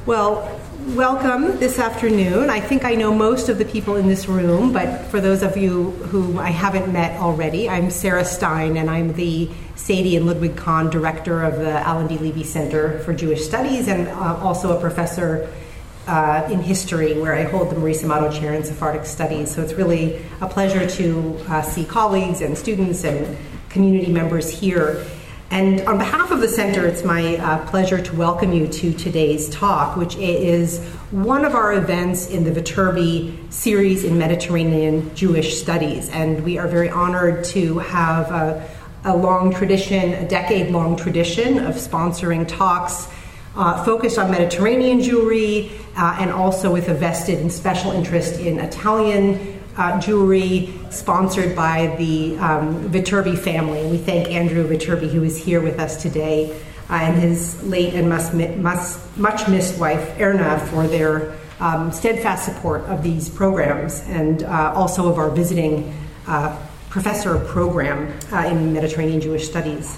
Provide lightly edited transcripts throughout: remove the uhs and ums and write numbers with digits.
Well, welcome this afternoon. I think I know most of the people in this room, but for those of you who I haven't met already, I'm Sarah Stein, and I'm the Sadie and Ludwig Kahn Director of the Alan D. Levy Center for Jewish Studies, and also a professor in history, where I hold the Maurice Amato Chair in Sephardic Studies. So it's really a pleasure to see colleagues and students and community members here. And on behalf of the center, it's my pleasure to welcome you to today's talk, which is one of our events in the Viterbi series in Mediterranean Jewish Studies. And we are very honored to have a long tradition, a decade-long tradition of sponsoring talks focused on Mediterranean Jewry, and also with a vested and special interest in Italian Jewry, sponsored by the Viterbi family. And we thank Andrew Viterbi, who is here with us today, and his late and much missed wife, Erna, for their steadfast support of these programs, and also of our visiting professor program in Mediterranean Jewish Studies.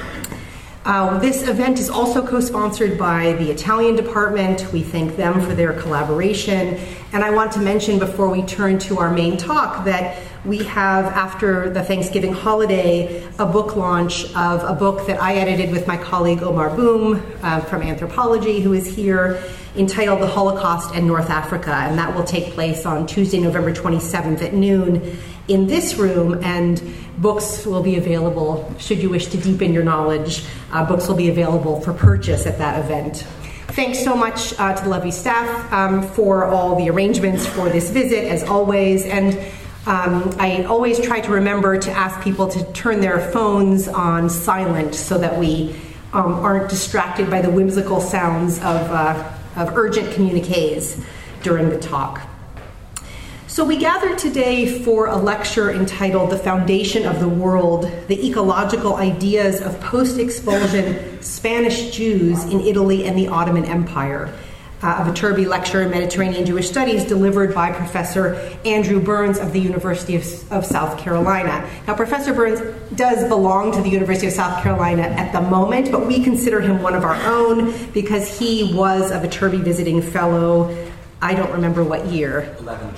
This event is also co-sponsored by the Italian department. We thank them for their collaboration. And I want to mention before we turn to our main talk that we have, after the Thanksgiving holiday, a book launch of a book that I edited with my colleague Omar Boom from Anthropology, who is here, entitled The Holocaust and North Africa. And that will take place on Tuesday, November 27th at noon in this room, and books will be available, should you wish to deepen your knowledge. Books will be available for purchase at that event. Thanks so much to the Levy staff for all the arrangements for this visit, as always. And I always try to remember to ask people to turn their phones on silent so that we aren't distracted by the whimsical sounds of urgent communiques during the talk. So we gathered today for a lecture entitled The Foundation of the World, the Ecological Ideas of Post-Expulsion Spanish Jews in Italy and the Ottoman Empire, a Viterbi lecture in Mediterranean Jewish Studies delivered by Professor Andrew Burns of the University of South Carolina. Now, Professor Burns does belong to the University of South Carolina at the moment, but we consider him one of our own because he was a Viterbi visiting fellow, I don't remember what year.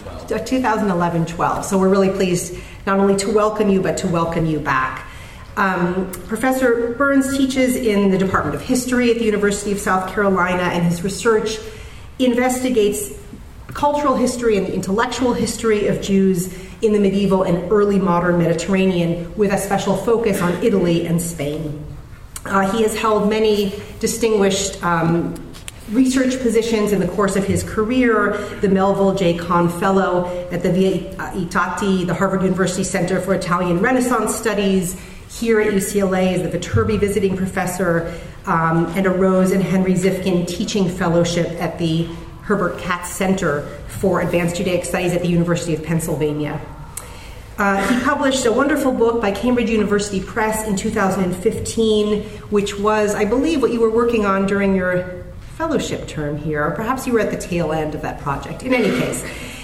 2011-12. So we're really pleased not only to welcome you, but to welcome you back. Professor Burns teaches in the Department of History at the University of South Carolina, and his research investigates cultural history and the intellectual history of Jews in the medieval and early modern Mediterranean, with a special focus on Italy and Spain. He has held many distinguished research positions in the course of his career: the Melville J. Kahn Fellow at the Vietati, the Harvard University Center for Italian Renaissance Studies, here at UCLA as the Viterbi visiting professor, and a Rose and Henry Zifkin teaching fellowship at the Herbert Katz Center for Advanced Judaic Studies at the University of Pennsylvania. He published a wonderful book by Cambridge University Press in 2015, which was, I believe, what you were working on during your fellowship term here, or perhaps you were at the tail end of that project. In any case,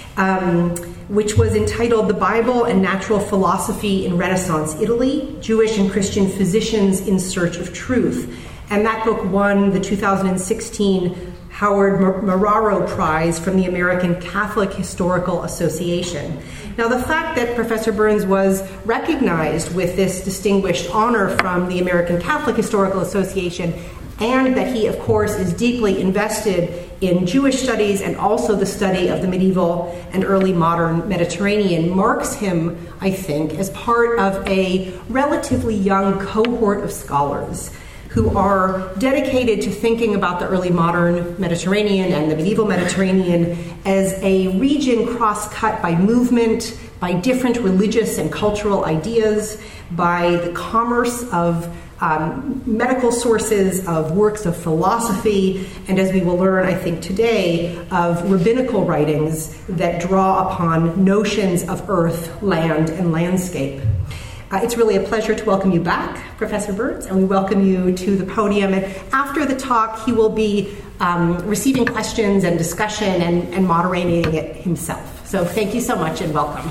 which was entitled The Bible and Natural Philosophy in Renaissance Italy, Jewish and Christian Physicians in Search of Truth. And that book won the 2016 Howard Marraro Prize from the American Catholic Historical Association. Now, the fact that Professor Burns was recognized with this distinguished honor from the American Catholic Historical Association, and that he, of course, is deeply invested in Jewish studies and also the study of the medieval and early modern Mediterranean, marks him, I think, as part of a relatively young cohort of scholars who are dedicated to thinking about the early modern Mediterranean and the medieval Mediterranean as a region cross-cut by movement, by different religious and cultural ideas, by the commerce of medical sources, of works of philosophy, and as we will learn, I think, today, of rabbinical writings that draw upon notions of earth, land, and landscape. It's really a pleasure to welcome you back, Professor Burns, and we welcome you to the podium. And after the talk, he will be receiving questions and discussion and moderating it himself. So thank you so much and welcome.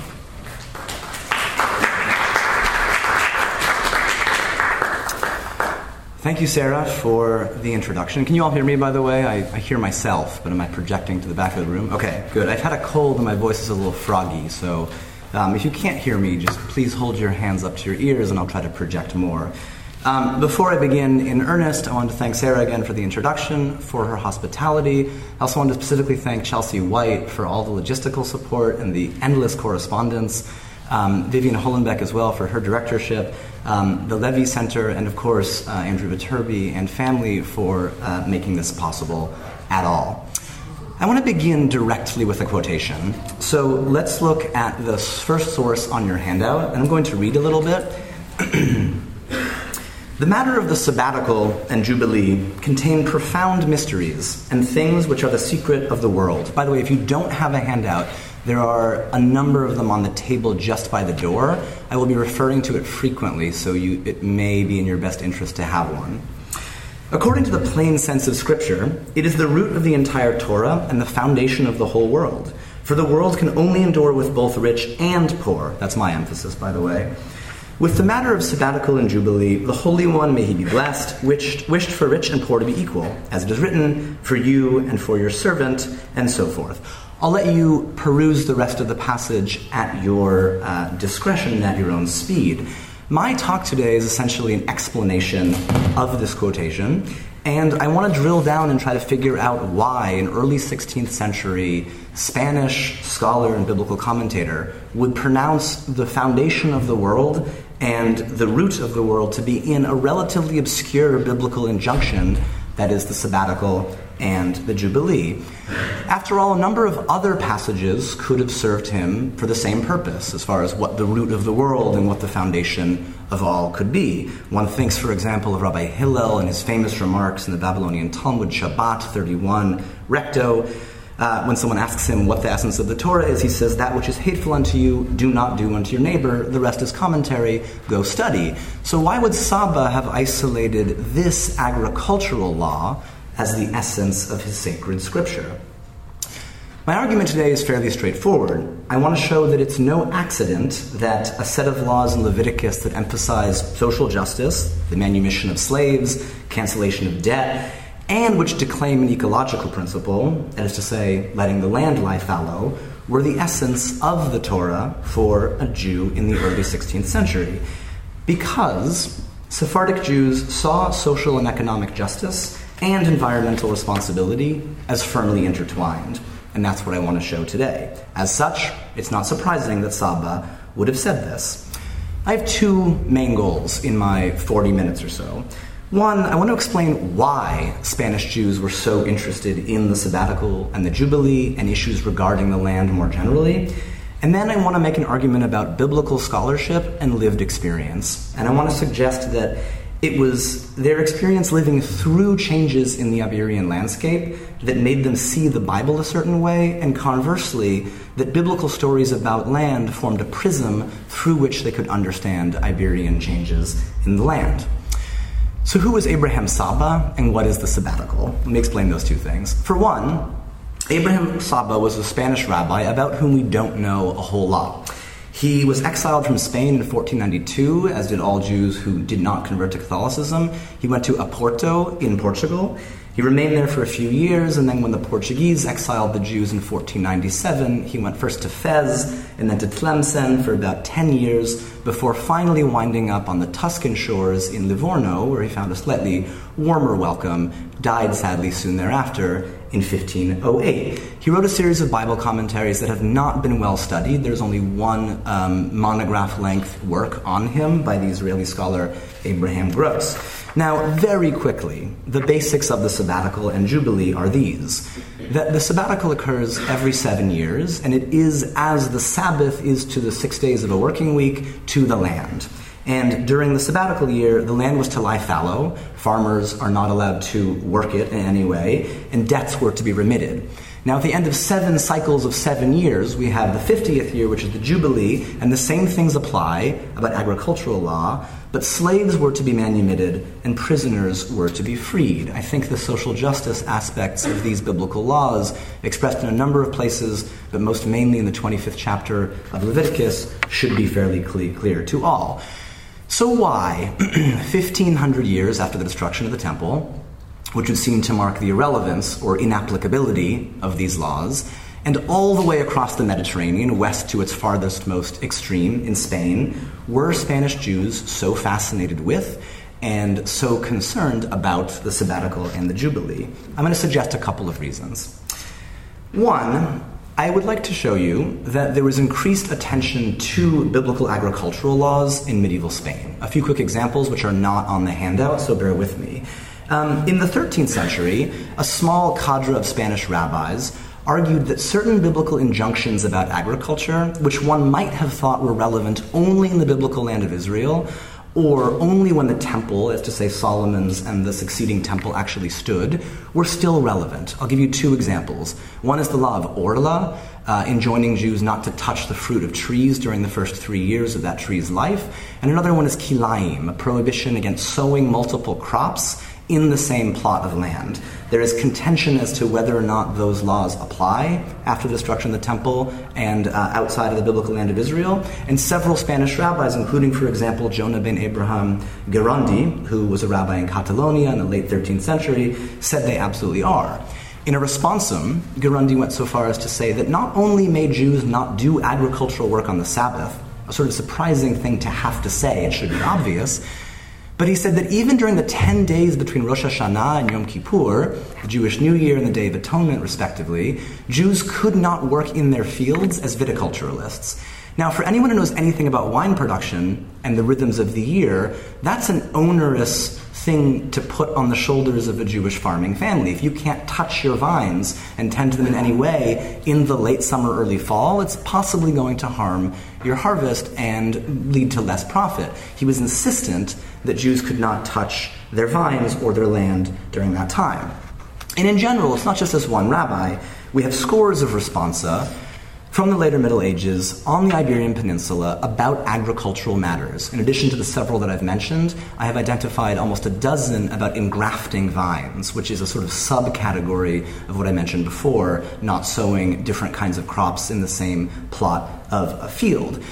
Thank you, Sarah, for the introduction. Can you all hear me, by the way? I hear myself, but am I projecting to the back of the room? Okay, good. I've had a cold and my voice is a little froggy, so if you can't hear me, just please hold your hands up to your ears and I'll try to project more. Before I begin in earnest, I want to thank Sarah again for the introduction, for her hospitality. I also want to specifically thank Chelsea White for all the logistical support and the endless correspondence. Vivian Hollenbeck as well for her directorship, the Levy Center, and of course Andrew Viterbi and family for making this possible at all. I want to begin directly with a quotation. So let's look at the first source on your handout, and I'm going to read a little bit. The matter of the sabbatical and jubilee contain profound mysteries and things which are the secret of the world. By the way, if you don't have a handout, there are a number of them on the table just by the door. I will be referring to it frequently, so it may be in your best interest to have one. According to the plain sense of Scripture, it is the root of the entire Torah and the foundation of the whole world. For the world can only endure with both rich and poor. That's my emphasis, by the way. With the matter of sabbatical and jubilee, the Holy One, may he be blessed, wished for rich and poor to be equal, as it is written, for you and for your servant, and so forth. I'll let you peruse the rest of the passage at your discretion and at your own speed. My talk today is essentially an explanation of this quotation, and I want to drill down and try to figure out why an early 16th century Spanish scholar and biblical commentator would pronounce the foundation of the world and the root of the world to be in a relatively obscure biblical injunction, that is the sabbatical and the jubilee. After all, a number of other passages could have served him for the same purpose, as far as what the root of the world and what the foundation of all could be. One thinks, for example, of Rabbi Hillel and his famous remarks in the Babylonian Talmud, Shabbat 31, Recto. When someone asks him what the essence of the Torah is, he says, that which is hateful unto you, do not do unto your neighbor. The rest is commentary, go study. So why would Saba have isolated this agricultural law as the essence of his sacred scripture? My argument today is fairly straightforward. I want to show that it's no accident that a set of laws in Leviticus that emphasize social justice, the manumission of slaves, cancellation of debt, and which declaim an ecological principle, that is to say, letting the land lie fallow, were the essence of the Torah for a Jew in the early 16th century. Because Sephardic Jews saw social and economic justice and environmental responsibility as firmly intertwined. And that's what I want to show today. As such, it's not surprising that Saba would have said this. I have two main goals in my 40 minutes or so. One, I want to explain why Spanish Jews were so interested in the sabbatical and the jubilee and issues regarding the land more generally. And then I want to make an argument about biblical scholarship and lived experience. And I want to suggest that it was their experience living through changes in the Iberian landscape that made them see the Bible a certain way, and conversely, that biblical stories about land formed a prism through which they could understand Iberian changes in the land. So who was Abraham Saba, and what is the sabbatical? Let me explain those two things. For one, Abraham Saba was a Spanish rabbi about whom we don't know a whole lot. He was exiled from Spain in 1492, as did all Jews who did not convert to Catholicism. He went to Oporto in Portugal. He remained there for a few years, and then when the Portuguese exiled the Jews in 1497, he went first to Fez and then to Tlemcen for about 10 years before finally winding up on the Tuscan shores in Livorno, where he found a slightly warmer welcome, died sadly soon thereafter in 1508. He wrote a series of Bible commentaries that have not been well studied. There's only one monograph-length work on him by the Israeli scholar Abraham Gross. Now, very quickly, the basics of the sabbatical and jubilee are these. That the sabbatical occurs every 7 years, and it is as the Sabbath is to the 6 days of a working week to the land. And during the sabbatical year, the land was to lie fallow, farmers are not allowed to work it in any way, and debts were to be remitted. Now, at the end of 7 cycles of 7 years, we have the 50th year, which is the Jubilee, and the same things apply about agricultural law, but slaves were to be manumitted and prisoners were to be freed. I think the social justice aspects of these biblical laws, expressed in a number of places, but most mainly in the 25th chapter of Leviticus, should be fairly clear to all. So why, 1,500 years after the destruction of the temple, which would seem to mark the irrelevance or inapplicability of these laws, and all the way across the Mediterranean, west to its farthest most extreme in Spain, were Spanish Jews so fascinated with and so concerned about the sabbatical and the Jubilee? I'm going to suggest a couple of reasons. One, I would like to show you that there was increased attention to biblical agricultural laws in medieval Spain. A few quick examples which are not on the handout, so bear with me. In the 13th century, a small cadre of Spanish rabbis argued that certain biblical injunctions about agriculture, which one might have thought were relevant only in the biblical land of Israel, or only when the temple, as to say Solomon's and the succeeding temple actually stood, were still relevant. I'll give you two examples. One is the law of Orla, enjoining Jews not to touch the fruit of trees during the first 3 years of that tree's life. And another one is Kilaim, a prohibition against sowing multiple crops in the same plot of land. There is contention as to whether or not those laws apply after the destruction of the temple and outside of the biblical land of Israel. And several Spanish rabbis, including, for example, Jonah ben Abraham Guerandi, who was a rabbi in Catalonia in the late 13th century, said they absolutely are. In a responsum, Guerandi went so far as to say that not only may Jews not do agricultural work on the Sabbath, a sort of surprising thing to have to say, it should be obvious, but he said that even during the 10 days between Rosh Hashanah and Yom Kippur, the Jewish New Year and the Day of Atonement, respectively, Jews could not work in their fields as viticulturalists. Now, for anyone who knows anything about wine production and the rhythms of the year, that's an onerous thing to put on the shoulders of a Jewish farming family. If you can't touch your vines and tend to them in any way in the late summer, early fall, it's possibly going to harm your harvest and lead to less profit. He was insistent that Jews could not touch their vines or their land during that time. And in general, it's not just this one rabbi. We have scores of responsa from the later Middle Ages on the Iberian Peninsula about agricultural matters. In addition to the several that I've mentioned, I have identified almost a dozen about engrafting vines, which is a sort of subcategory of what I mentioned before, not sowing different kinds of crops in the same plot of a field.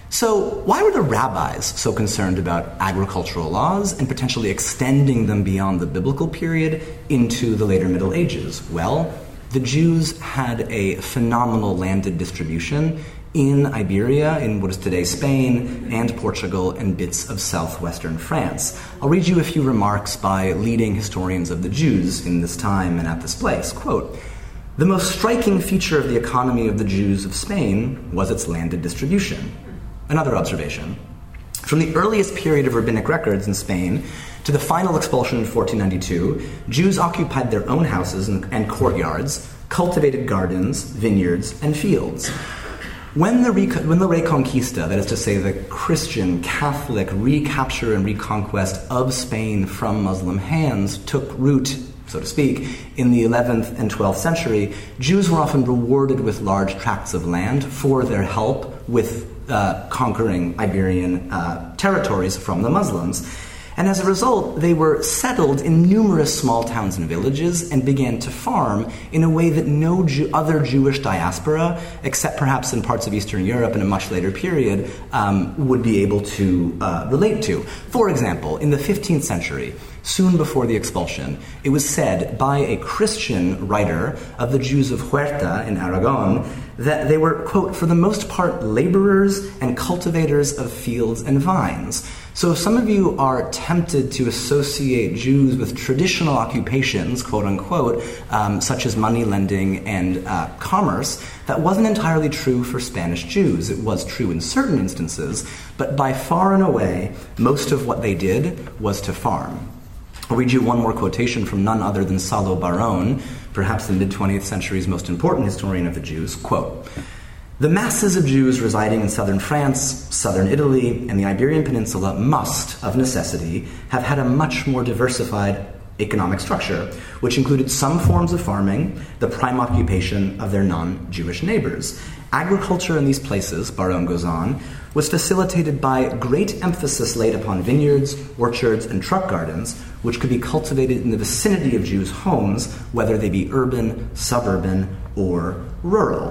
So why were the rabbis so concerned about agricultural laws and potentially extending them beyond the biblical period into the later Middle Ages? Well, the Jews had a phenomenal landed distribution in Iberia, in what is today Spain, and Portugal, and bits of southwestern France. I'll read you a few remarks by leading historians of the Jews in this time and at this place. Quote, "The most striking feature of the economy of the Jews of Spain was its landed distribution." Another observation. From the earliest period of rabbinic records in Spain to the final expulsion in 1492, Jews occupied their own houses and courtyards, cultivated gardens, vineyards, and fields. When the Reconquista, that is to say the Christian, Catholic recapture and reconquest of Spain from Muslim hands, took root, so to speak, in the 11th and 12th century, Jews were often rewarded with large tracts of land for their help with conquering Iberian territories from the Muslims. And as a result, they were settled in numerous small towns and villages and began to farm in a way that no other Jewish diaspora, except perhaps in parts of Eastern Europe in a much later period, would be able to relate to. For example, in the 15th century, soon before the expulsion, it was said by a Christian writer of the Jews of Huerta in Aragon that they were, quote, "for the most part laborers and cultivators of fields and vines." So if some of you are tempted to associate Jews with traditional occupations, quote unquote, such as money lending and commerce, that wasn't entirely true for Spanish Jews. It was true in certain instances, but by far and away, most of what they did was to farm. I'll read you one more quotation from none other than Salo Baron, perhaps the mid-20th century's most important historian of the Jews. Quote, "The masses of Jews residing in southern France, southern Italy, and the Iberian Peninsula must, of necessity, have had a much more diversified economic structure, which included some forms of farming, the prime occupation of their non-Jewish neighbors. Agriculture in these places," Baron goes on, "was facilitated by great emphasis laid upon vineyards, orchards, and truck gardens, which could be cultivated in the vicinity of Jews' homes, whether they be urban, suburban, or rural."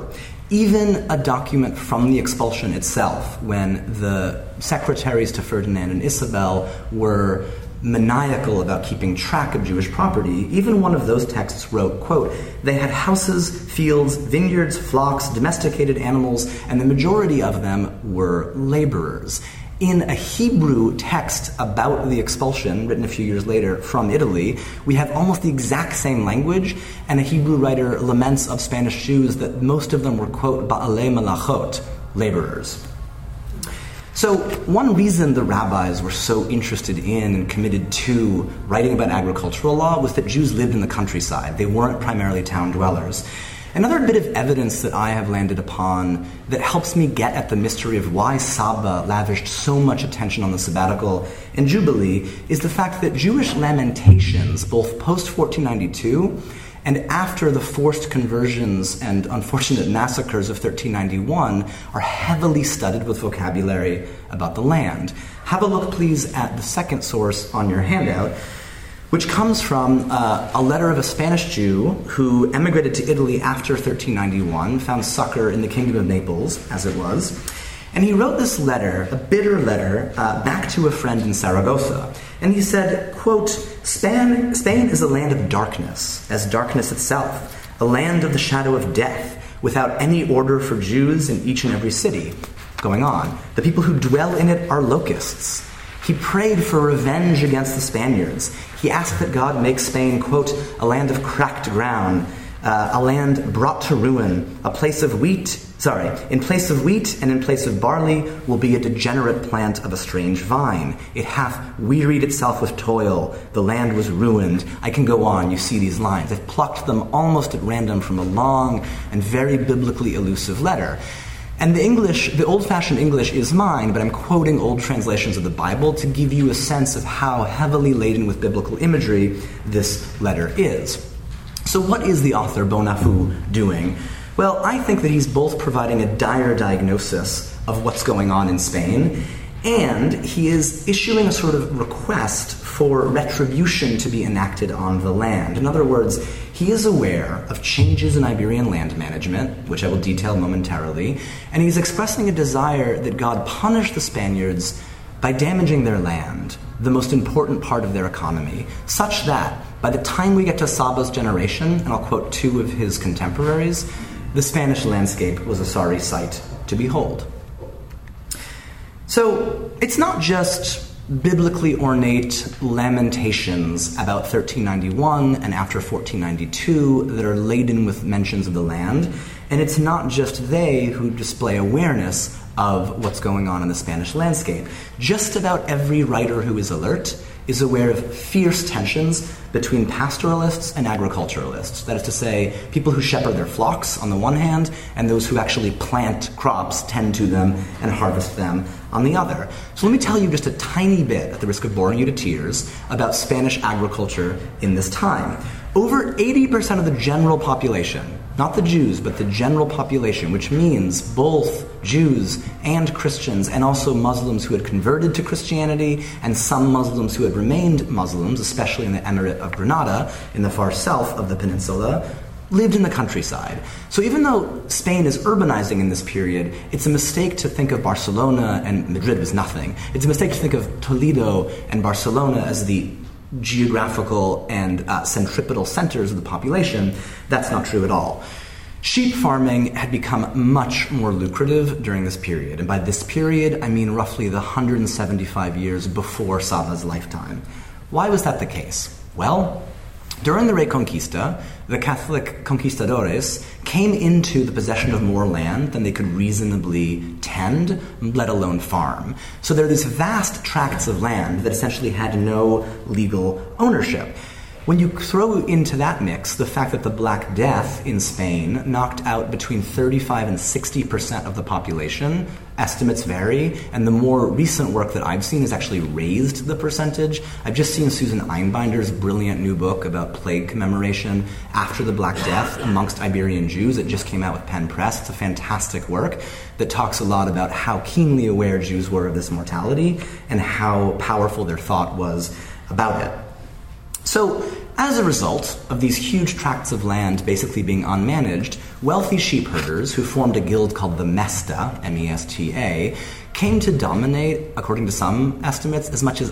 Even a document from the expulsion itself, when the secretaries to Ferdinand and Isabel were maniacal about keeping track of Jewish property, even one of those texts wrote, quote, "They had houses, fields, vineyards, flocks, domesticated animals, and the majority of them were laborers." In a Hebrew text about the expulsion, written a few years later from Italy, we have almost the exact same language, and a Hebrew writer laments of Spanish Jews that most of them were, quote, "ba'alei malachot," laborers. So one reason the rabbis were so interested in and committed to writing about agricultural law was that Jews lived in the countryside. They weren't primarily town dwellers. Another bit of evidence that I have landed upon that helps me get at the mystery of why Saba lavished so much attention on the sabbatical and Jubilee is the fact that Jewish lamentations, both post-1492 and after the forced conversions and unfortunate massacres of 1391, are heavily studied with vocabulary about the land. Have a look, please, at the second source on your handout, which comes from a letter of a Spanish Jew who emigrated to Italy after 1391, found succor in the Kingdom of Naples, as it was, and he wrote this letter, a bitter letter, back to a friend in Saragossa. And he said, quote, Spain is a land of darkness, as darkness itself, a land of the shadow of death, without any order for Jews in each and every city. Going on, the people who dwell in it are locusts. He prayed for revenge against the Spaniards. He asked that God make Spain, quote, a land of cracked ground, a land brought to ruin, in place of wheat and in place of barley will be a degenerate plant of a strange vine. It hath wearied itself with toil. The land was ruined. I can go on. You see these lines. I've plucked them almost at random from a long and very biblically elusive letter. And the old-fashioned English is mine, but I'm quoting old translations of the Bible to give you a sense of how heavily laden with biblical imagery this letter is. So what is the author, Bonafu, doing? Well, I think that he's both providing a dire diagnosis of what's going on in Spain, and he is issuing a sort of request for retribution to be enacted on the land. In other words, he is aware of changes in Iberian land management, which I will detail momentarily, and he's expressing a desire that God punish the Spaniards by damaging their land, the most important part of their economy, such that by the time we get to Saba's generation, and I'll quote two of his contemporaries, the Spanish landscape was a sorry sight to behold. So it's not just biblically ornate lamentations about 1391 and after 1492 that are laden with mentions of the land, and it's not just they who display awareness of what's going on in the Spanish landscape. Just about every writer who is alert is aware of fierce tensions between pastoralists and agriculturalists. That is to say, people who shepherd their flocks on the one hand, and those who actually plant crops, tend to them, and harvest them on the other. So let me tell you just a tiny bit, at the risk of boring you to tears, about Spanish agriculture in this time. Over 80% of the general population, not the Jews, but the general population, which means both Jews and Christians, and also Muslims who had converted to Christianity, and some Muslims who had remained Muslims, especially in the Emirate of Granada, in the far south of the peninsula, lived in the countryside. So even though Spain is urbanizing in this period, it's a mistake to think of Barcelona and Madrid as nothing. It's a mistake to think of Toledo and Barcelona as the geographical and centripetal centers of the population. That's not true at all. Sheep farming had become much more lucrative during this period. And by this period, I mean roughly the 175 years before Saba's lifetime. Why was that the case? Well, during the Reconquista, the Catholic conquistadores came into the possession of more land than they could reasonably tend, let alone farm. So there are these vast tracts of land that essentially had no legal ownership. When you throw into that mix the fact that the Black Death in Spain knocked out between 35 and 60% of the population, estimates vary, and the more recent work that I've seen has actually raised the percentage. I've just seen Susan Einbinder's brilliant new book about plague commemoration after the Black Death amongst Iberian Jews. It just came out with Penn Press. It's a fantastic work that talks a lot about how keenly aware Jews were of this mortality and how powerful their thought was about it. So As a result of these huge tracts of land basically being unmanaged, wealthy sheep herders who formed a guild called the Mesta, M-E-S-T-A, came to dominate, according to some estimates, as much as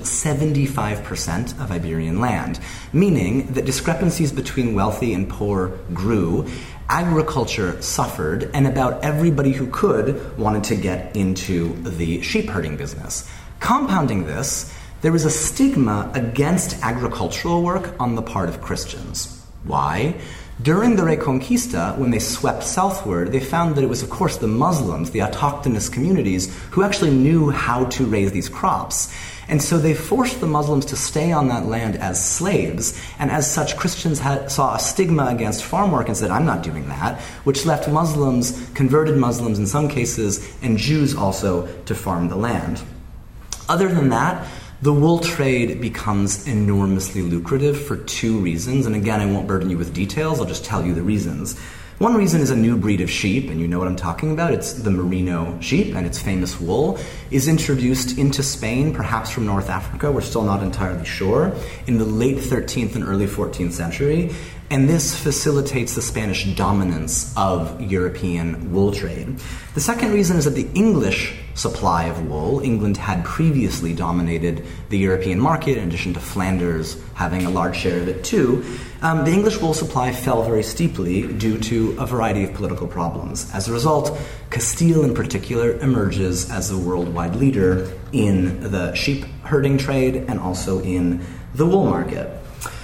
75% of Iberian land, meaning that discrepancies between wealthy and poor grew, agriculture suffered, and about everybody who could wanted to get into the sheep herding business. Compounding this, there was a stigma against agricultural work on the part of Christians. Why? During the Reconquista, when they swept southward, they found that it was, of course, the Muslims, the autochthonous communities, who actually knew how to raise these crops. And so they forced the Muslims to stay on that land as slaves, and as such, Christians saw a stigma against farm work and said, I'm not doing that, which left Muslims, converted Muslims in some cases, and Jews also to farm the land. Other than that, the wool trade becomes enormously lucrative for two reasons, and again, I won't burden you with details, I'll just tell you the reasons. One reason is a new breed of sheep, and you know what I'm talking about. It's the merino sheep, and its famous wool is introduced into Spain, perhaps from North Africa, we're still not entirely sure, in the late 13th and early 14th century, and this facilitates the Spanish dominance of European wool trade. The second reason is that the English supply of wool, England had previously dominated the European market, in addition to Flanders having a large share of it too. The English wool supply fell very steeply due to a variety of political problems. As a result, Castile in particular emerges as a worldwide leader in the sheep herding trade and also in the wool market.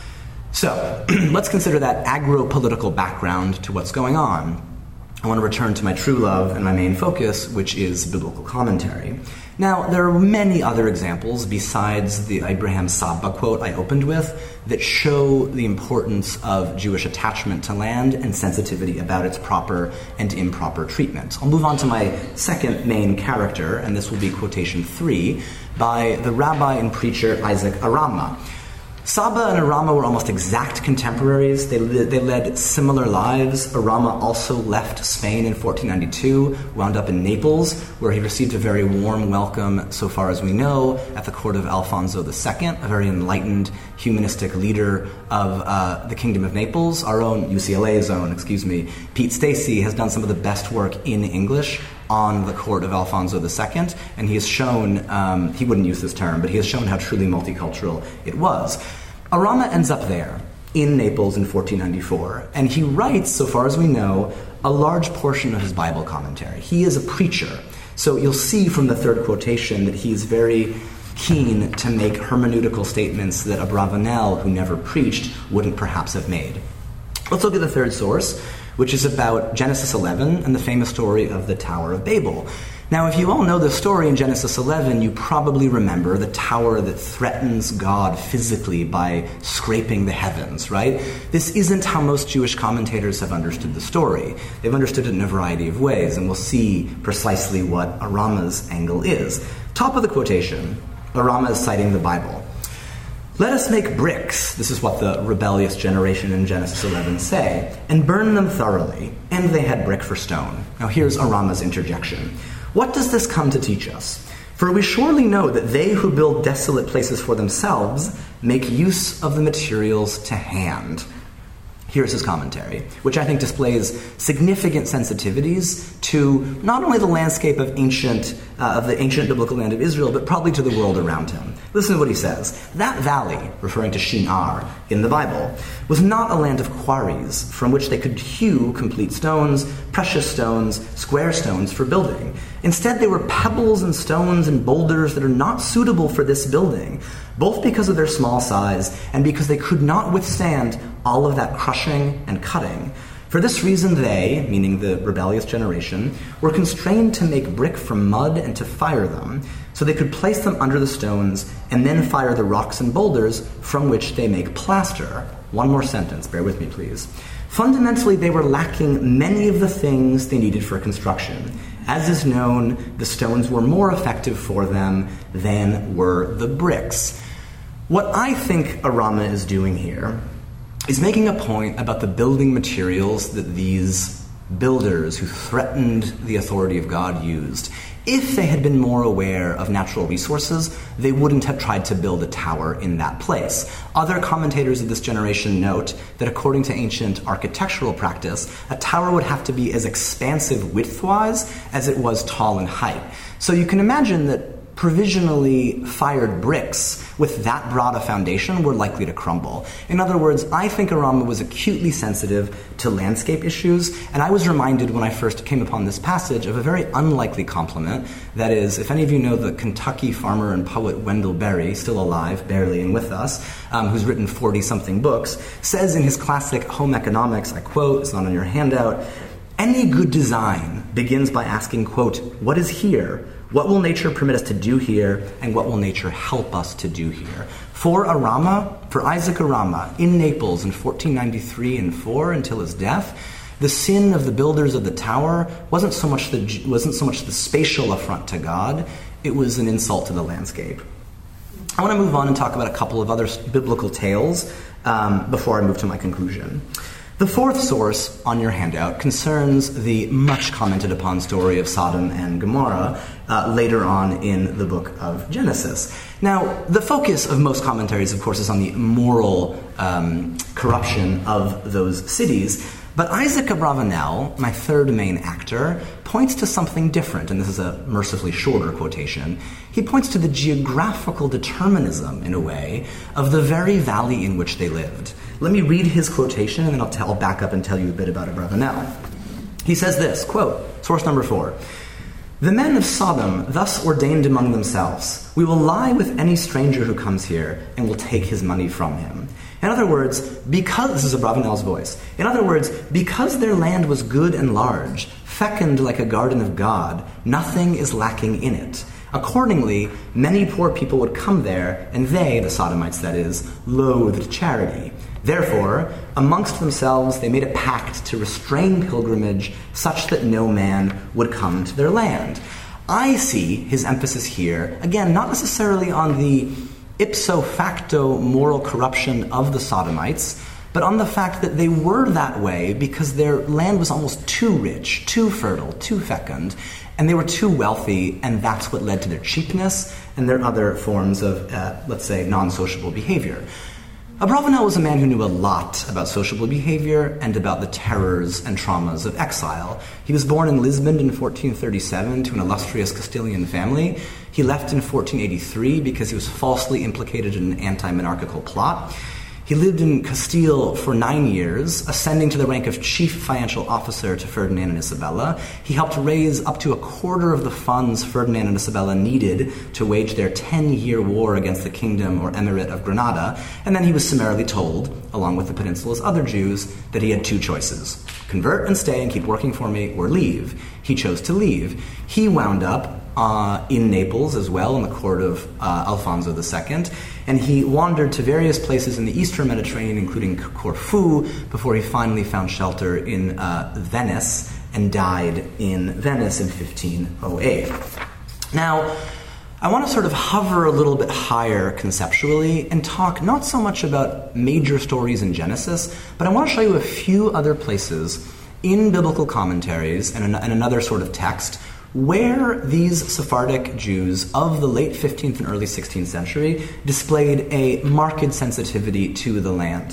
So, let's consider that agro-political background to what's going on. I want to return to my true love and my main focus, which is biblical commentary. Now, there are many other examples besides the Abraham Saba quote I opened with that show the importance of Jewish attachment to land and sensitivity about its proper and improper treatment. I'll move on to my second main character, and this will be quotation 3 by the rabbi and preacher Isaac Arama. Saba and Arama were almost exact contemporaries. They led similar lives. Arama also left Spain in 1492, wound up in Naples, where he received a very warm welcome, so far as we know, at the court of Alfonso II, a very enlightened, humanistic leader of the Kingdom of Naples. Our own, UCLA's own, Pete Stacey has done some of the best work in English on the court of Alfonso II, and he has shown, he wouldn't use this term, but he has shown how truly multicultural it was. Arama ends up there, in Naples in 1494, and he writes, so far as we know, a large portion of his Bible commentary. He is a preacher, so you'll see from the third quotation that he's very keen to make hermeneutical statements that Abravanel, who never preached, wouldn't perhaps have made. Let's look at the third source, which is about Genesis 11 and the famous story of the Tower of Babel. Now, if you all know the story in Genesis 11, you probably remember the tower that threatens God physically by scraping the heavens, right? This isn't how most Jewish commentators have understood the story. They've understood it in a variety of ways, and we'll see precisely what Arama's angle is. Top of the quotation, Arama is citing the Bible. Let us make bricks, this is what the rebellious generation in Genesis 11 say, and burn them thoroughly. And they had brick for stone. Now here's Arama's interjection. What does this come to teach us? For we surely know that they who build desolate places for themselves make use of the materials to hand. Here's his commentary, which I think displays significant sensitivities to not only the landscape of the ancient biblical land of Israel, but probably to the world around him. Listen to what he says. That valley, referring to Shinar in the Bible, was not a land of quarries from which they could hew complete stones, precious stones, square stones for building. Instead, they were pebbles and stones and boulders that are not suitable for this building, both because of their small size and because they could not withstand all of that crushing and cutting. For this reason they, meaning the rebellious generation, were constrained to make brick from mud and to fire them, so they could place them under the stones and then fire the rocks and boulders from which they make plaster. One more sentence, bear with me please. Fundamentally, they were lacking many of the things they needed for construction. As is known, the stones were more effective for them than were the bricks. What I think Arama is doing here is making a point about the building materials that these builders who threatened the authority of God used. If they had been more aware of natural resources, they wouldn't have tried to build a tower in that place. Other commentators of this generation note that according to ancient architectural practice, a tower would have to be as expansive widthwise as it was tall in height. So you can imagine that provisionally fired bricks with that broad a foundation were likely to crumble. In other words, I think Arama was acutely sensitive to landscape issues, and I was reminded when I first came upon this passage of a very unlikely compliment. That is, if any of you know the Kentucky farmer and poet Wendell Berry, still alive, barely, and with us, who's written 40-something books, says in his classic Home Economics, I quote, it's not on your handout, "Any good design begins by asking, quote, what is here? What will nature permit us to do here, and what will nature help us to do here?" For Isaac Arama, in Naples in 1493 and 4 until his death, the sin of the builders of the tower wasn't so much the spatial affront to God, it was an insult to the landscape. I want to move on and talk about a couple of other biblical tales before I move to my conclusion. The fourth source on your handout concerns the much commented upon story of Sodom and Gomorrah later on in the book of Genesis. Now, the focus of most commentaries, of course, is on the moral corruption of those cities. But Isaac Abravanel, my third main actor, points to something different, and this is a mercifully shorter quotation. He points to the geographical determinism, in a way, of the very valley in which they lived. Let me read his quotation, and then I'll back up and tell you a bit about Abravanel. He says this, quote, source number 4, "The men of Sodom thus ordained among themselves, we will lie with any stranger who comes here, and will take his money from him." In other words, this is Abravanel's voice. In other words, because their land was good and large, fecund like a garden of God, nothing is lacking in it. Accordingly, many poor people would come there, and they, the Sodomites that is, loathed charity. Therefore, amongst themselves they made a pact to restrain pilgrimage such that no man would come to their land. I see his emphasis here, again, not necessarily on the ipso facto moral corruption of the Sodomites, but on the fact that they were that way because their land was almost too rich, too fertile, too fecund, and they were too wealthy, and that's what led to their cheapness and their other forms of, let's say, non-sociable behavior. Abravanel was a man who knew a lot about sociable behavior and about the terrors and traumas of exile. He was born in Lisbon in 1437 to an illustrious Castilian family. He left in 1483 because he was falsely implicated in an anti-monarchical plot. He lived in Castile for 9 years, ascending to the rank of chief financial officer to Ferdinand and Isabella. He helped raise up to a quarter of the funds Ferdinand and Isabella needed to wage their 10-year war against the kingdom or emirate of Granada, and then he was summarily told, along with the peninsula's other Jews, that he had two choices: convert and stay and keep working for me, or leave. He chose to leave. He wound up in Naples as well, in the court of Alfonso II, and he wandered to various places in the eastern Mediterranean, including Corfu, before he finally found shelter in Venice and died in Venice in 1508. Now, I want to sort of hover a little bit higher conceptually and talk not so much about major stories in Genesis, but I want to show you a few other places in biblical commentaries and another sort of text where these Sephardic Jews of the late 15th and early 16th century displayed a marked sensitivity to the land.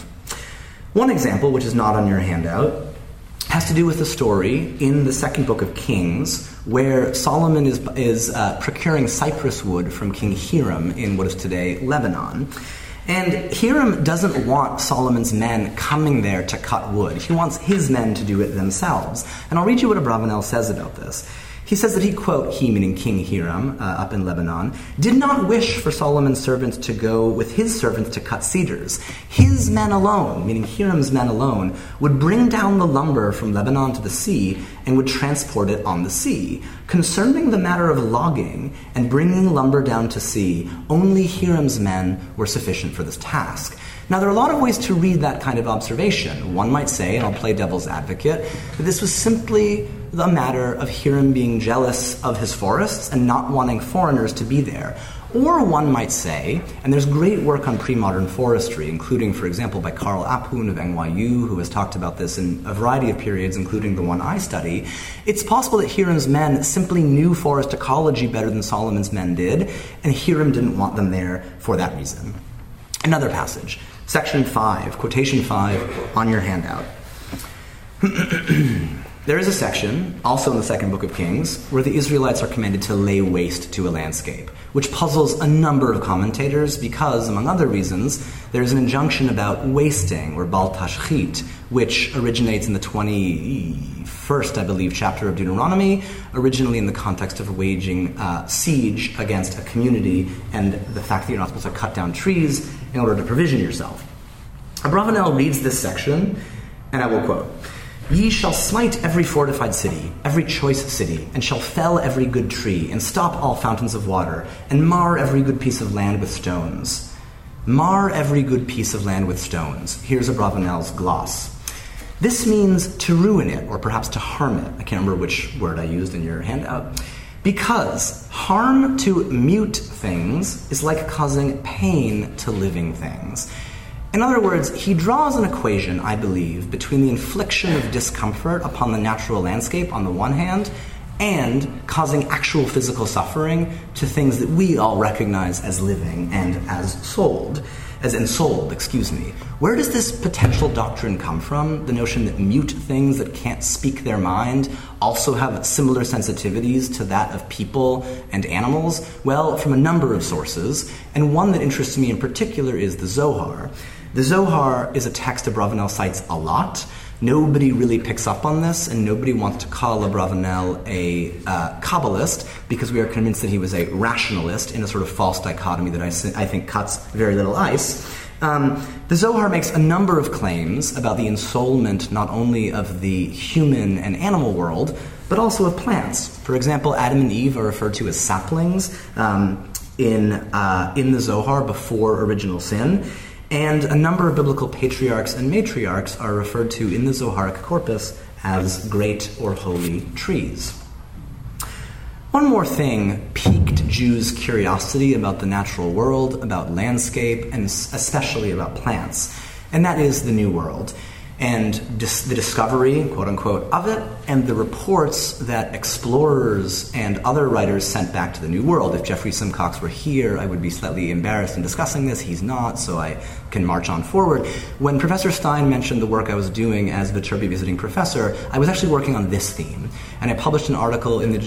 One example, which is not on your handout, has to do with the story in the second book of Kings, where Solomon is procuring cypress wood from King Hiram in what is today Lebanon. And Hiram doesn't want Solomon's men coming there to cut wood. He wants his men to do it themselves. And I'll read you what Abravanel says about this. He says that he, quote, he, meaning King Hiram, up in Lebanon, did not wish for Solomon's servants to go with his servants to cut cedars. His men alone, meaning Hiram's men alone, would bring down the lumber from Lebanon to the sea and would transport it on the sea. Concerning the matter of logging and bringing lumber down to sea, only Hiram's men were sufficient for this task. Now, there are a lot of ways to read that kind of observation. One might say, and I'll play devil's advocate, that this was simply a matter of Hiram being jealous of his forests and not wanting foreigners to be there. Or one might say, and there's great work on pre-modern forestry, including, for example, by Carl Aphoon of NYU, who has talked about this in a variety of periods, including the one I study, it's possible that Hiram's men simply knew forest ecology better than Solomon's men did, and Hiram didn't want them there for that reason. Another passage, section 5, quotation 5, on your handout. There is a section, also in the second book of Kings, where the Israelites are commanded to lay waste to a landscape, which puzzles a number of commentators because, among other reasons, there's an injunction about wasting, or bal tashchit, which originates in the 21st, I believe, chapter of Deuteronomy, originally in the context of waging siege against a community and the fact that you're not supposed to cut down trees in order to provision yourself. Abravanel reads this section, and I will quote, "Ye shall smite every fortified city, every choice city, and shall fell every good tree, and stop all fountains of water, and mar every good piece of land with stones." Mar every good piece of land with stones. Here's Abravanel's gloss. This means to ruin it, or perhaps to harm it. I can't remember which word I used in your handout. Because harm to mute things is like causing pain to living things. In other words, he draws an equation, I believe, between the infliction of discomfort upon the natural landscape on the one hand and causing actual physical suffering to things that we all recognize as living and as ensouled. Where does this potential doctrine come from? The notion that mute things that can't speak their mind also have similar sensitivities to that of people and animals? Well, from a number of sources, and one that interests me in particular is the Zohar. The Zohar is a text Abravanel cites a lot. Nobody really picks up on this, and nobody wants to call Abravanel a Kabbalist because we are convinced that he was a rationalist in a sort of false dichotomy that I think cuts very little ice. The Zohar makes a number of claims about the ensoulment not only of the human and animal world, but also of plants. For example, Adam and Eve are referred to as saplings in the Zohar before original sin. And a number of biblical patriarchs and matriarchs are referred to in the Zoharic corpus as great or holy trees. One more thing piqued Jews' curiosity about the natural world, about landscape, and especially about plants, and that is the New World. And the discovery, quote-unquote, of it, and the reports that explorers and other writers sent back to the New World. If Jeffrey Simcox were here, I would be slightly embarrassed in discussing this. He's not, so I can march on forward. When Professor Stein mentioned the work I was doing as Viterbi visiting professor, I was actually working on this theme. And I published an article in the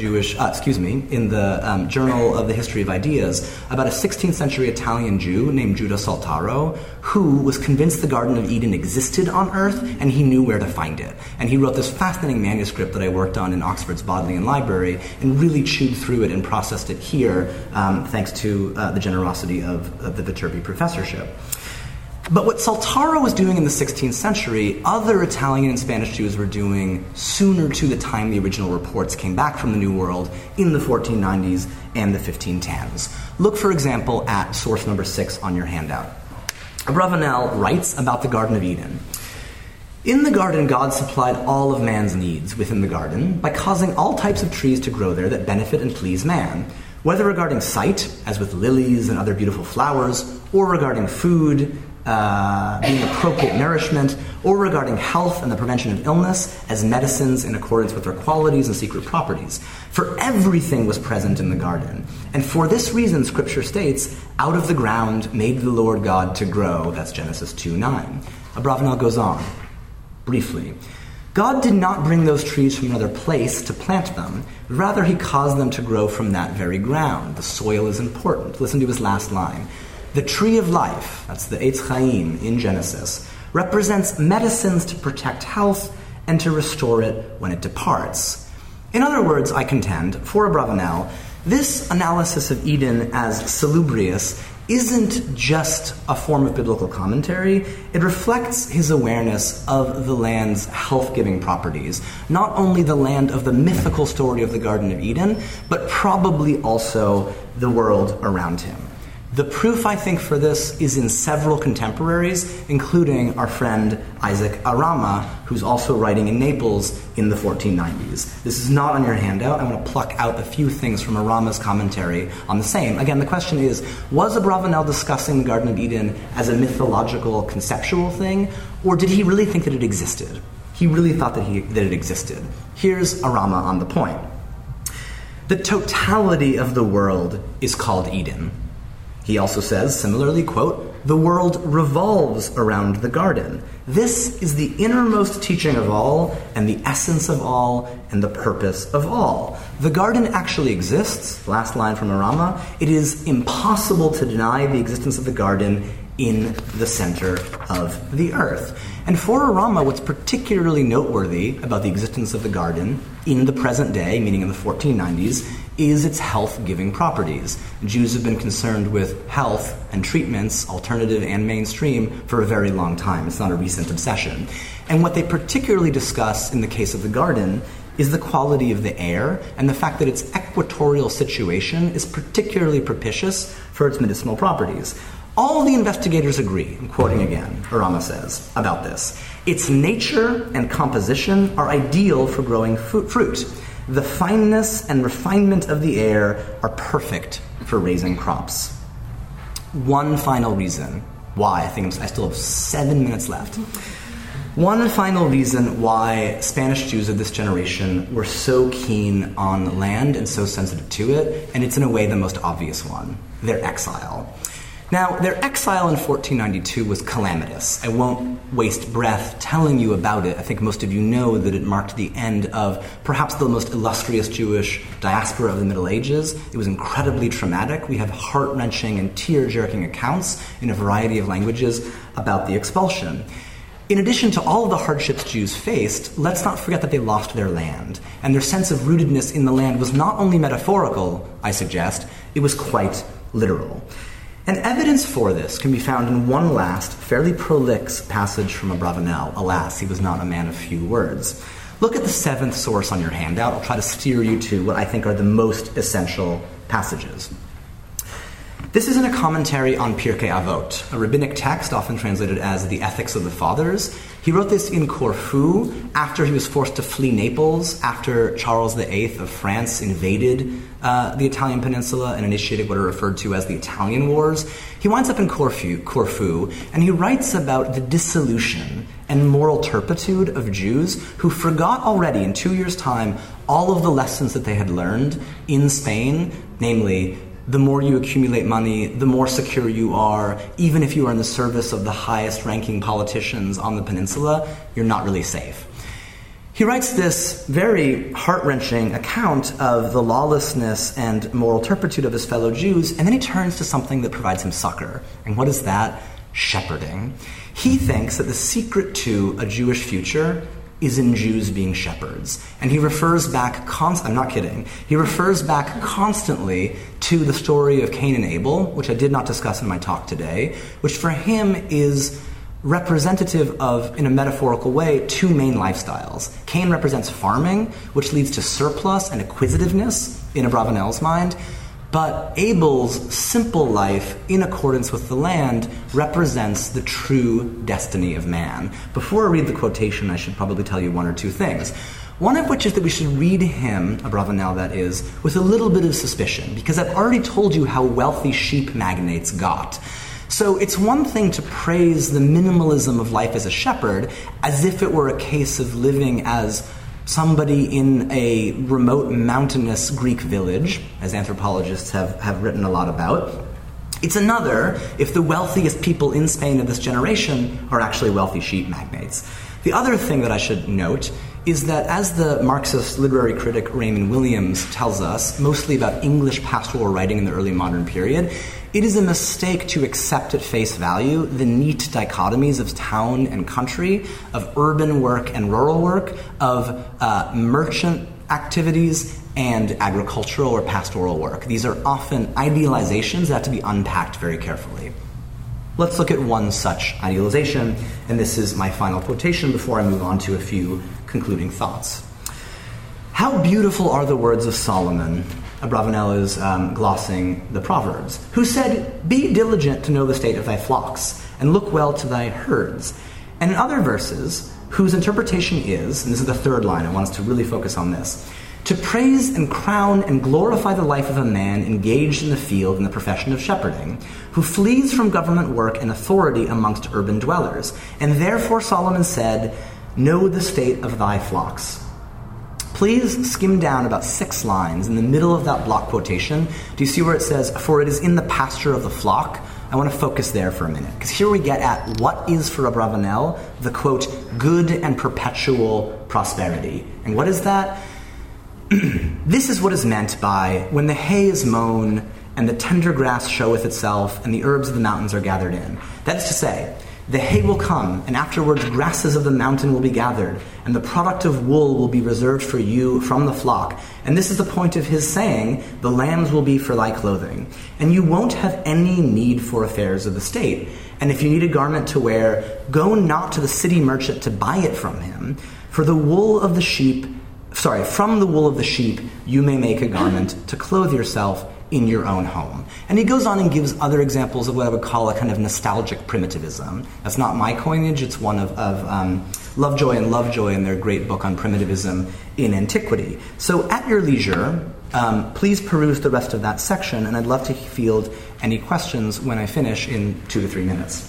Journal of the History of Ideas about a 16th century Italian Jew named Judah Saltaro, who was convinced the Garden of Eden existed on Earth, and he knew where to find it. And he wrote this fascinating manuscript that I worked on in Oxford's Bodleian Library and really chewed through it and processed it here, thanks to the generosity of the Viterbi professorship. But what Saltaro was doing in the 16th century, other Italian and Spanish Jews were doing sooner to the time the original reports came back from the New World in the 1490s and the 1510s. Look, for example, at source number 6 on your handout. Abravanel writes about the Garden of Eden. In the garden, God supplied all of man's needs within the garden by causing all types of trees to grow there that benefit and please man, whether regarding sight, as with lilies and other beautiful flowers, or regarding food, being appropriate nourishment, or regarding health and the prevention of illness as medicines in accordance with their qualities and secret properties. For everything was present in the garden. And for this reason, Scripture states, out of the ground made the Lord God to grow. That's Genesis 2:9. Abravanel goes on, briefly. God did not bring those trees from another place to plant them. Rather, he caused them to grow from that very ground. The soil is important. Listen to his last line. The tree of life, that's the Eitz Chaim in Genesis, represents medicines to protect health and to restore it when it departs. In other words, I contend, for Abravanel, this analysis of Eden as salubrious isn't just a form of biblical commentary. It reflects his awareness of the land's health-giving properties, not only the land of the mythical story of the Garden of Eden, but probably also the world around him. The proof, I think, for this is in several contemporaries, including our friend Isaac Arama, who's also writing in Naples in the 1490s. This is not on your handout. I'm going to pluck out a few things from Arama's commentary on the same. Again, the question is, was Abravanel discussing the Garden of Eden as a mythological, conceptual thing, or did he really think that it existed? He really thought that it existed. Here's Arama on the point. The totality of the world is called Eden. He also says, similarly, quote, the world revolves around the garden. This is the innermost teaching of all, and the essence of all, and the purpose of all. The garden actually exists. Last line from Arama. It is impossible to deny the existence of the garden in the center of the earth. And for Arama, what's particularly noteworthy about the existence of the garden in the present day, meaning in the 1490s, is its health-giving properties. Jews have been concerned with health and treatments, alternative and mainstream, for a very long time. It's not a recent obsession. And what they particularly discuss in the case of the garden is the quality of the air and the fact that its equatorial situation is particularly propitious for its medicinal properties. All the investigators agree, I'm quoting again, Arama says, about this. Its nature and composition are ideal for growing fruit. The fineness and refinement of the air are perfect for raising crops. One final reason why, I still have 7 minutes left. One final reason why Spanish Jews of this generation were so keen on land and so sensitive to it, and it's in a way the most obvious one, their exile. Now, their exile in 1492 was calamitous. I won't waste breath telling you about it. I think most of you know that it marked the end of perhaps the most illustrious Jewish diaspora of the Middle Ages. It was incredibly traumatic. We have heart-wrenching and tear-jerking accounts in a variety of languages about the expulsion. In addition to all of the hardships Jews faced, let's not forget that they lost their land. And their sense of rootedness in the land was not only metaphorical, I suggest, it was quite literal. And evidence for this can be found in one last, fairly prolix passage from Abravanel. Alas, he was not a man of few words. Look at the 7th source on your handout. I'll try to steer you to what I think are the most essential passages. This is in a commentary on Pirkei Avot, a rabbinic text often translated as the Ethics of the Fathers. He wrote this in Corfu after he was forced to flee Naples, after Charles VIII of France invaded the Italian peninsula and initiated what are referred to as the Italian Wars. He winds up in Corfu, and he writes about the dissolution and moral turpitude of Jews who forgot already in 2 years' time all of the lessons that they had learned in Spain, namely, the more you accumulate money, the more secure you are. Even if you are in the service of the highest-ranking politicians on the peninsula, you're not really safe. He writes this very heart-wrenching account of the lawlessness and moral turpitude of his fellow Jews, and then he turns to something that provides him succor. And what is that? Shepherding. He thinks that the secret to a Jewish future is in Jews being shepherds. And he refers back I'm not kidding. He refers back constantly to the story of Cain and Abel, which I did not discuss in my talk today, which for him is representative of, in a metaphorical way, 2 main lifestyles. Cain represents farming, which leads to surplus and acquisitiveness in Abravanel's mind, but Abel's simple life, in accordance with the land, represents the true destiny of man. Before I read the quotation, I should probably tell you 1 or 2 things. One of which is that we should read him, Abravanel that is, with a little bit of suspicion, because I've already told you how wealthy sheep magnates got. So it's one thing to praise the minimalism of life as a shepherd, as if it were a case of living as somebody in a remote mountainous Greek village, as anthropologists have written a lot about. It's another if the wealthiest people in Spain of this generation are actually wealthy sheep magnates. The other thing that I should note is that, as the Marxist literary critic Raymond Williams tells us, mostly about English pastoral writing in the early modern period, it is a mistake to accept at face value the neat dichotomies of town and country, of urban work and rural work, of merchant activities and agricultural or pastoral work. These are often idealizations that have to be unpacked very carefully. Let's look at one such idealization, and this is my final quotation before I move on to a few concluding thoughts. How beautiful are the words of Solomon. Abravanel is glossing the Proverbs, who said, "Be diligent to know the state of thy flocks, and look well to thy herds." And in other verses, whose interpretation is, and this is the third line, I want us to really focus on this, "To praise and crown and glorify the life of a man engaged in the field in the profession of shepherding, who flees from government work and authority amongst urban dwellers. And therefore Solomon said, know the state of thy flocks." Please skim down about 6 lines in the middle of that block quotation. Do you see where it says, "For it is in the pasture of the flock"? I want to focus there for a minute, because here we get at what is for Abravanel the, quote, "good and perpetual prosperity." And what is that? This is what is meant by when the hay is mown and the tender grass showeth itself and the herbs of the mountains are gathered in. That is to say, the hay will come, and afterwards grasses of the mountain will be gathered, and the product of wool will be reserved for you from the flock. And this is the point of his saying, "The lambs will be for thy clothing." And you won't have any need for affairs of the state. And if you need a garment to wear, go not to the city merchant to buy it from him, for the wool of the sheep, from the wool of the sheep you may make a garment to clothe yourself in your own home. And he goes on and gives other examples of what I would call a kind of nostalgic primitivism. That's not my coinage, it's one of Lovejoy and Lovejoy in their great book on primitivism in antiquity. So at your leisure, please peruse the rest of that section, and I'd love to field any questions when I finish in 2 to 3 minutes.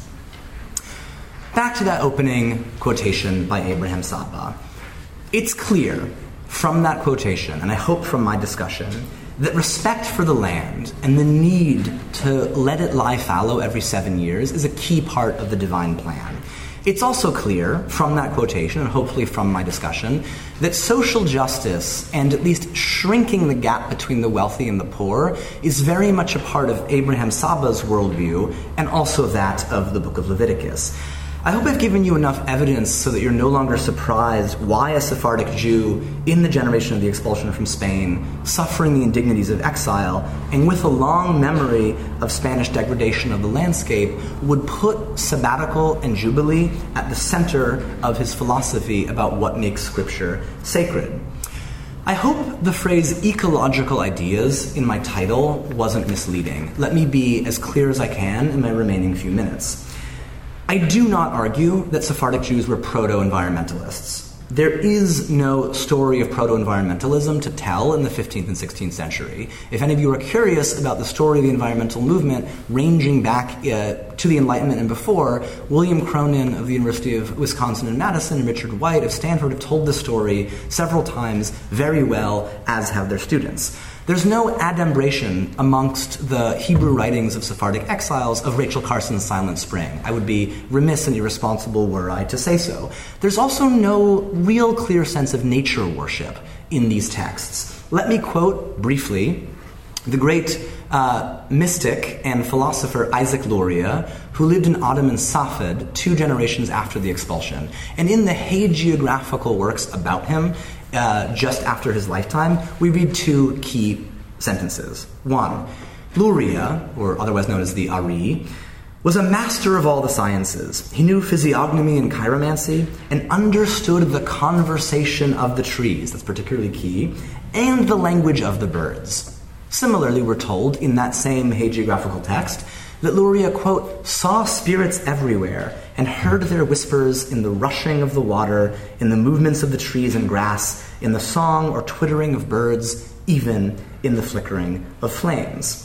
Back to that opening quotation by Abraham Sadbah. It's clear from that quotation, and I hope from my discussion, that respect for the land and the need to let it lie fallow every 7 years is a key part of the divine plan. It's also clear from that quotation, and hopefully from my discussion, that social justice and at least shrinking the gap between the wealthy and the poor is very much a part of Abraham Sadbah's worldview and also that of the book of Leviticus. I hope I've given you enough evidence so that you're no longer surprised why a Sephardic Jew in the generation of the expulsion from Spain, suffering the indignities of exile, and with a long memory of Spanish degradation of the landscape, would put sabbatical and jubilee at the center of his philosophy about what makes Scripture sacred. I hope the phrase ecological ideas in my title wasn't misleading. Let me be as clear as I can in my remaining few minutes. I do not argue that Sephardic Jews were proto-environmentalists. There is no story of proto-environmentalism to tell in the 15th and 16th century. If any of you are curious about the story of the environmental movement ranging back to the Enlightenment and before, William Cronin of the University of Wisconsin in Madison and Richard White of Stanford have told the story several times very well, as have their students. There's no adumbration amongst the Hebrew writings of Sephardic exiles of Rachel Carson's Silent Spring. I would be remiss and irresponsible were I to say so. There's also no real clear sense of nature worship in these texts. Let me quote briefly the great mystic and philosopher Isaac Luria, who lived in Ottoman Safed 2 generations after the expulsion. And in the hagiographical works about him, just after his lifetime, we read 2 key sentences. 1, Luria, or otherwise known as the Ari, was a master of all the sciences. He knew physiognomy and chiromancy, and understood the conversation of the trees, that's particularly key, and the language of the birds. Similarly, we're told in that same hagiographical text that Luria, quote, saw spirits everywhere and heard their whispers in the rushing of the water, in the movements of the trees and grass, in the song or twittering of birds, even in the flickering of flames.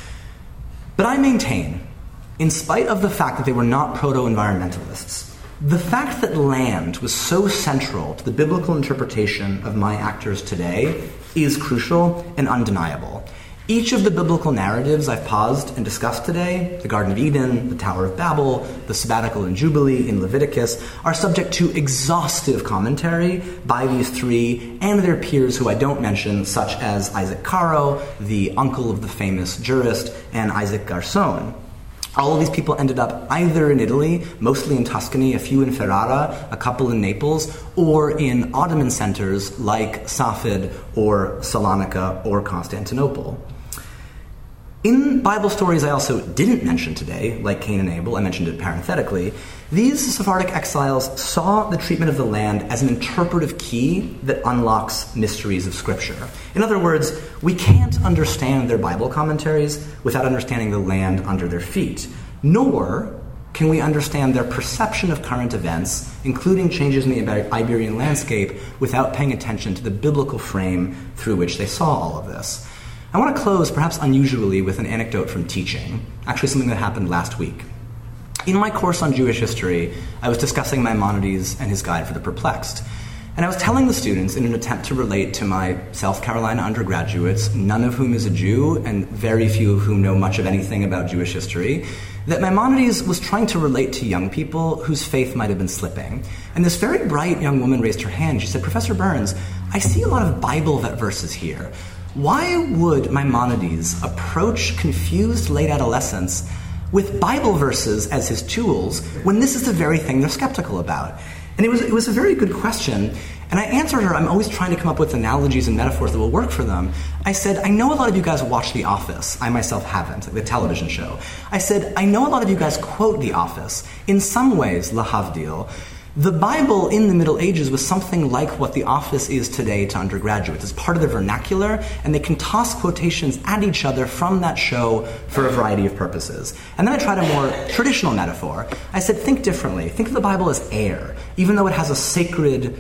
But I maintain, in spite of the fact that they were not proto-environmentalists, the fact that land was so central to the biblical interpretation of my actors today is crucial and undeniable. Each of the biblical narratives I've paused and discussed today, the Garden of Eden, the Tower of Babel, the sabbatical and Jubilee in Leviticus, are subject to exhaustive commentary by these 3 and their peers who I don't mention, such as Isaac Caro, the uncle of the famous jurist, and Isaac Garçon. All of these people ended up either in Italy, mostly in Tuscany, a few in Ferrara, a couple in Naples, or in Ottoman centers like Safed or Salonika or Constantinople. In Bible stories I also didn't mention today, like Cain and Abel, I mentioned it parenthetically, these Sephardic exiles saw the treatment of the land as an interpretive key that unlocks mysteries of Scripture. In other words, we can't understand their Bible commentaries without understanding the land under their feet, nor can we understand their perception of current events, including changes in the Iberian landscape, without paying attention to the biblical frame through which they saw all of this. I want to close, perhaps unusually, with an anecdote from teaching, actually something that happened last week. In my course on Jewish history, I was discussing Maimonides and his Guide for the Perplexed. And I was telling the students, in an attempt to relate to my South Carolina undergraduates, none of whom is a Jew and very few of whom know much of anything about Jewish history, that Maimonides was trying to relate to young people whose faith might have been slipping. And this very bright young woman raised her hand. She said, "Professor Burns, I see a lot of Bible verses here. Why would Maimonides approach confused late adolescents with Bible verses as his tools when this is the very thing they're skeptical about?" And it was a very good question. And I answered her, I'm always trying to come up with analogies and metaphors that will work for them. I said, I know a lot of you guys watch The Office. I myself haven't, the television show. I said, I know a lot of you guys quote The Office. In some ways, lahavdil, the Bible in the Middle Ages was something like what The Office is today to undergraduates. It's part of the vernacular, and they can toss quotations at each other from that show for a variety of purposes. And then I tried a more traditional metaphor. I said, think differently. Think of the Bible as air. Even though it has a sacred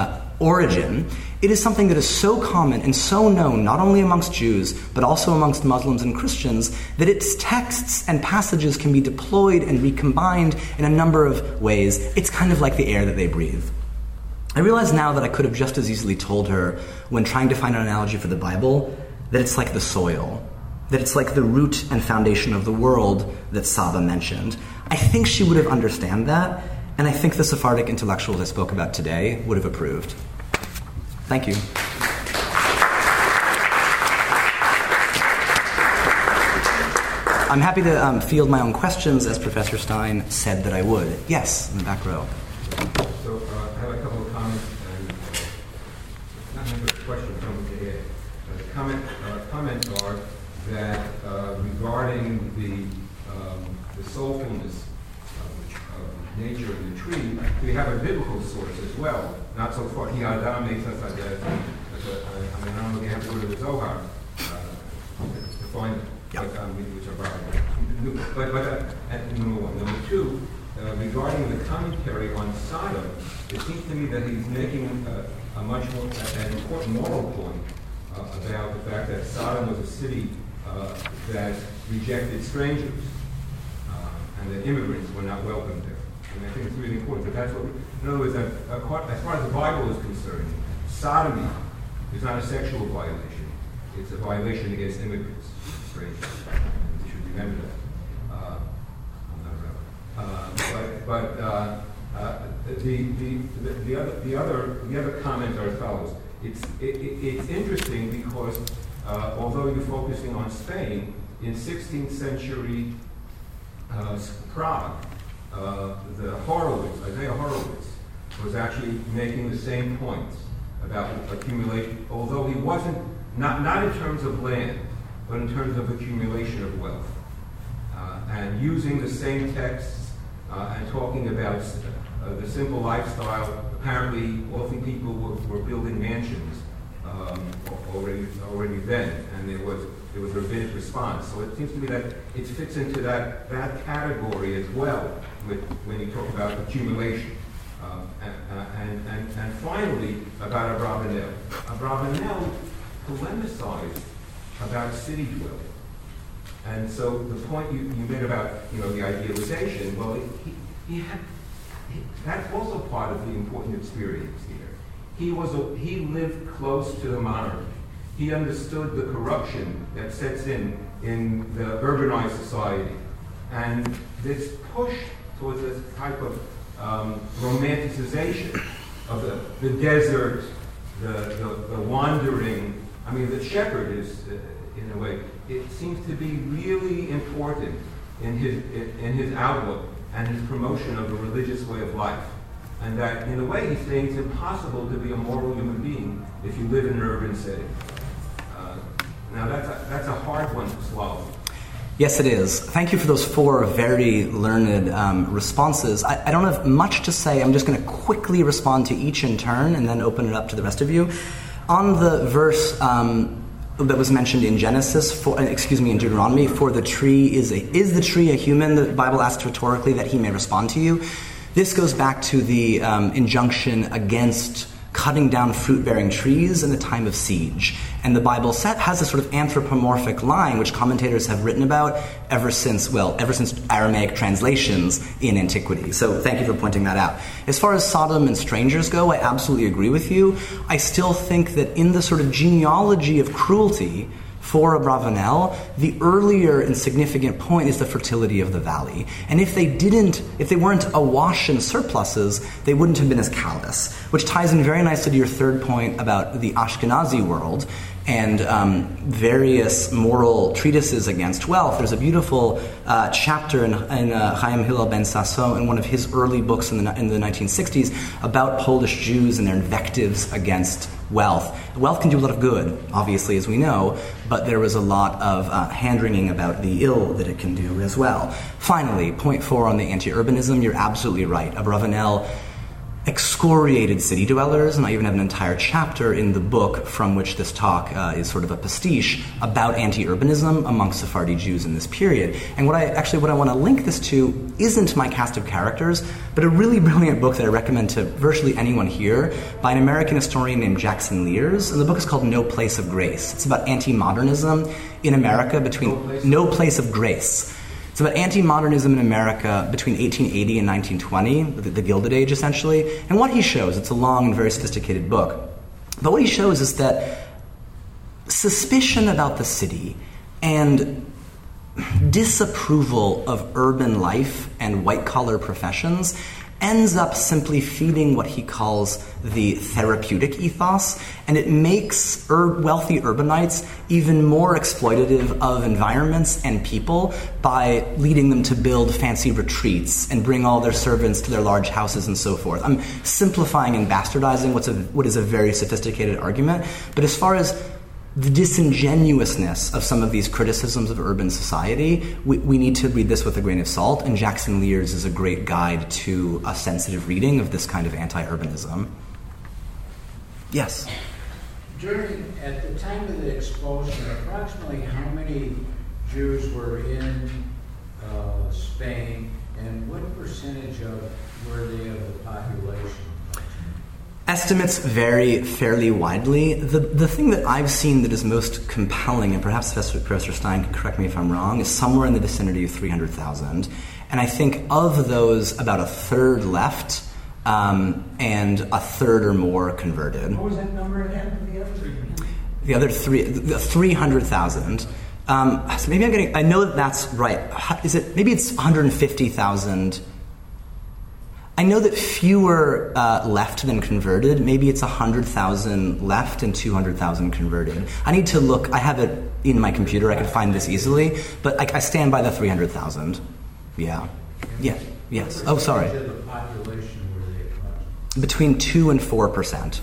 origin, it is something that is so common and so known not only amongst Jews, but also amongst Muslims and Christians, that its texts and passages can be deployed and recombined in a number of ways. It's kind of like the air that they breathe. I realize now that I could have just as easily told her, when trying to find an analogy for the Bible, that it's like the soil, that it's like the root and foundation of the world that Saba mentioned. I think she would have understood that, and I think the Sephardic intellectuals I spoke about today would have approved. Thank you. I'm happy to field my own questions, as Professor Stein said that I would. Yes, in the back row. So I have a couple of comments, and not a question, something to add. The comments are that regarding the soulfulness of nature of the tree, we have a biblical source as well. Not so far. He Adam makes us like that. I don't know if you have to go to the Zohar to find it, which are probably. But number one. Number two, regarding the commentary on Sodom, it seems to me that he's making a much more an important moral point about the fact that Sodom was a city that rejected strangers, and that immigrants were not welcome there. And I think it's really important. But that's what, in other words, as far as the Bible is concerned, sodomy is not a sexual violation. It's a violation against immigrants, strangers. You should remember that. I'm not a rabbi. The other comments are as follows. It's interesting because although you're focusing on Spain, in 16th century Prague, Isaiah Horowitz, was actually making the same points about accumulation, although he wasn't, not in terms of land, but in terms of accumulation of wealth. And using the same texts and talking about the simple lifestyle. Apparently, wealthy people were building mansions already then, and there was a rabbinic response. So it seems to me that it fits into that category as well when you talk about accumulation. And finally, about Abravanel. Abravanel polemicized about city dwelling. And so the point you made about the idealization, well, that's also part of the important experience here. He lived close to the monarchy. He understood the corruption that sets in the urbanized society. And this push towards this type of romanticization of the desert, the wandering. I mean, the shepherd is, in a way, it seems to be really important in his outlook and his promotion of a religious way of life. And that, in a way, he's saying it's impossible to be a moral human being if you live in an urban setting. Now, that's a hard one to swallow. Yes, it is. Thank you for those 4 very learned responses. I don't have much to say. I'm just going to quickly respond to each in turn and then open it up to the rest of you. On the verse that was mentioned in Genesis, in Deuteronomy, for the tree is the tree a human? The Bible asks rhetorically that he may respond to you. This goes back to the injunction against cutting down fruit-bearing trees in the time of siege. And the Bible has this sort of anthropomorphic line, which commentators have written about ever since Aramaic translations in antiquity. So thank you for pointing that out. As far as Sodom and strangers go, I absolutely agree with you. I still think that in the sort of genealogy of cruelty for Abravanel, the earlier and significant point is the fertility of the valley. And if they weren't awash in surpluses, they wouldn't have been as callous, which ties in very nicely to your third point about the Ashkenazi world and various moral treatises against wealth. There's a beautiful chapter in Chaim Hillel ben Sasson in one of his early books in the 1960s about Polish Jews and their invectives against wealth. Wealth can do a lot of good, obviously, as we know, but there was a lot of hand-wringing about the ill that it can do as well. Finally, point 4 on the anti-urbanism, you're absolutely right. Abravanel excoriated city dwellers, and I even have an entire chapter in the book from which this talk is sort of a pastiche about anti-urbanism amongst Sephardi Jews in this period. And what I want to link this to isn't my cast of characters, but a really brilliant book that I recommend to virtually anyone here by an American historian named Jackson Lears, and the book is called No Place of Grace. It's about anti-modernism in America between No Place of Grace. It's about anti-modernism in America between 1880 and 1920, the Gilded Age, essentially. And what he shows, it's a long and very sophisticated book, but what he shows is that suspicion about the city and disapproval of urban life and white-collar professions ends up simply feeding what he calls the therapeutic ethos, and it makes wealthy urbanites even more exploitative of environments and people by leading them to build fancy retreats and bring all their servants to their large houses and so forth. I'm simplifying and bastardizing what is a very sophisticated argument, but as far as the disingenuousness of some of these criticisms of urban society, we need to read this with a grain of salt, and Jackson Lears is a great guide to a sensitive reading of this kind of anti-urbanism. Yes? At the time of the expulsion, approximately how many Jews were in Spain, and what percentage were they of the population? Estimates vary fairly widely. The thing that I've seen that is most compelling, and perhaps Professor Stein can correct me if I'm wrong, is somewhere in the vicinity of 300,000. And I think of those, about a third left, and a third or more converted. What was that number again? The other 300,000. So maybe I know that's right. Maybe it's 150,000. I know that fewer left than converted. Maybe it's 100,000 left and 200,000 converted. I need to look. I have it in my computer. I could find this easily. But I stand by the 300,000. Yeah. Yeah. Yes. Oh, sorry. What percentage of the population were they? Between 2 and 4%.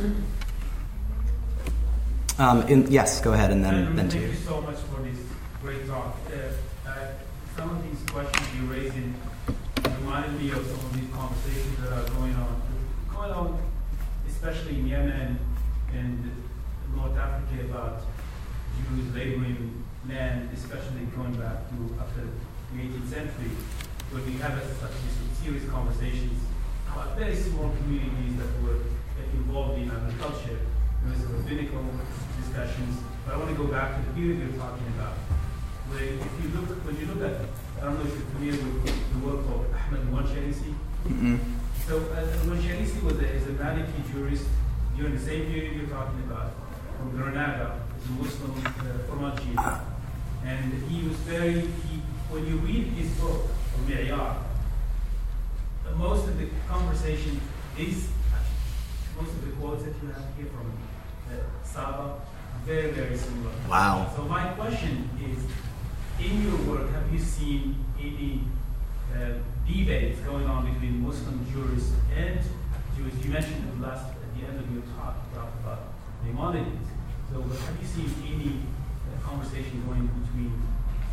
Yes, go ahead, and then Thank to you so much for this great talk. Some of these questions you raised reminded me of some of these conversations that are going on, especially in Yemen and North Africa, about Jews laboring land, especially going back to after the 18th century, where we have such serious conversations about very small communities that were involved in agriculture. There was rabbinical discussions, but I want to go back to the period you're talking about. When you look at, I don't know if you're familiar with the work of Ahmed Al-Wansharisi. Mm-hmm. So Al-Wansharisi is a Maliki jurist during the same period you're talking about, from Granada, as a Muslim from Algeria. And he was when you read his book, Al-Mi'yar, most of the conversation is, most of the quotes that you have here from Saba, very, very similar. Wow. So my question is, in your work, have you seen any debates going on between Muslim jurists and Jews? You mentioned at the end of your talk about Maimonides. So have you seen any conversation going between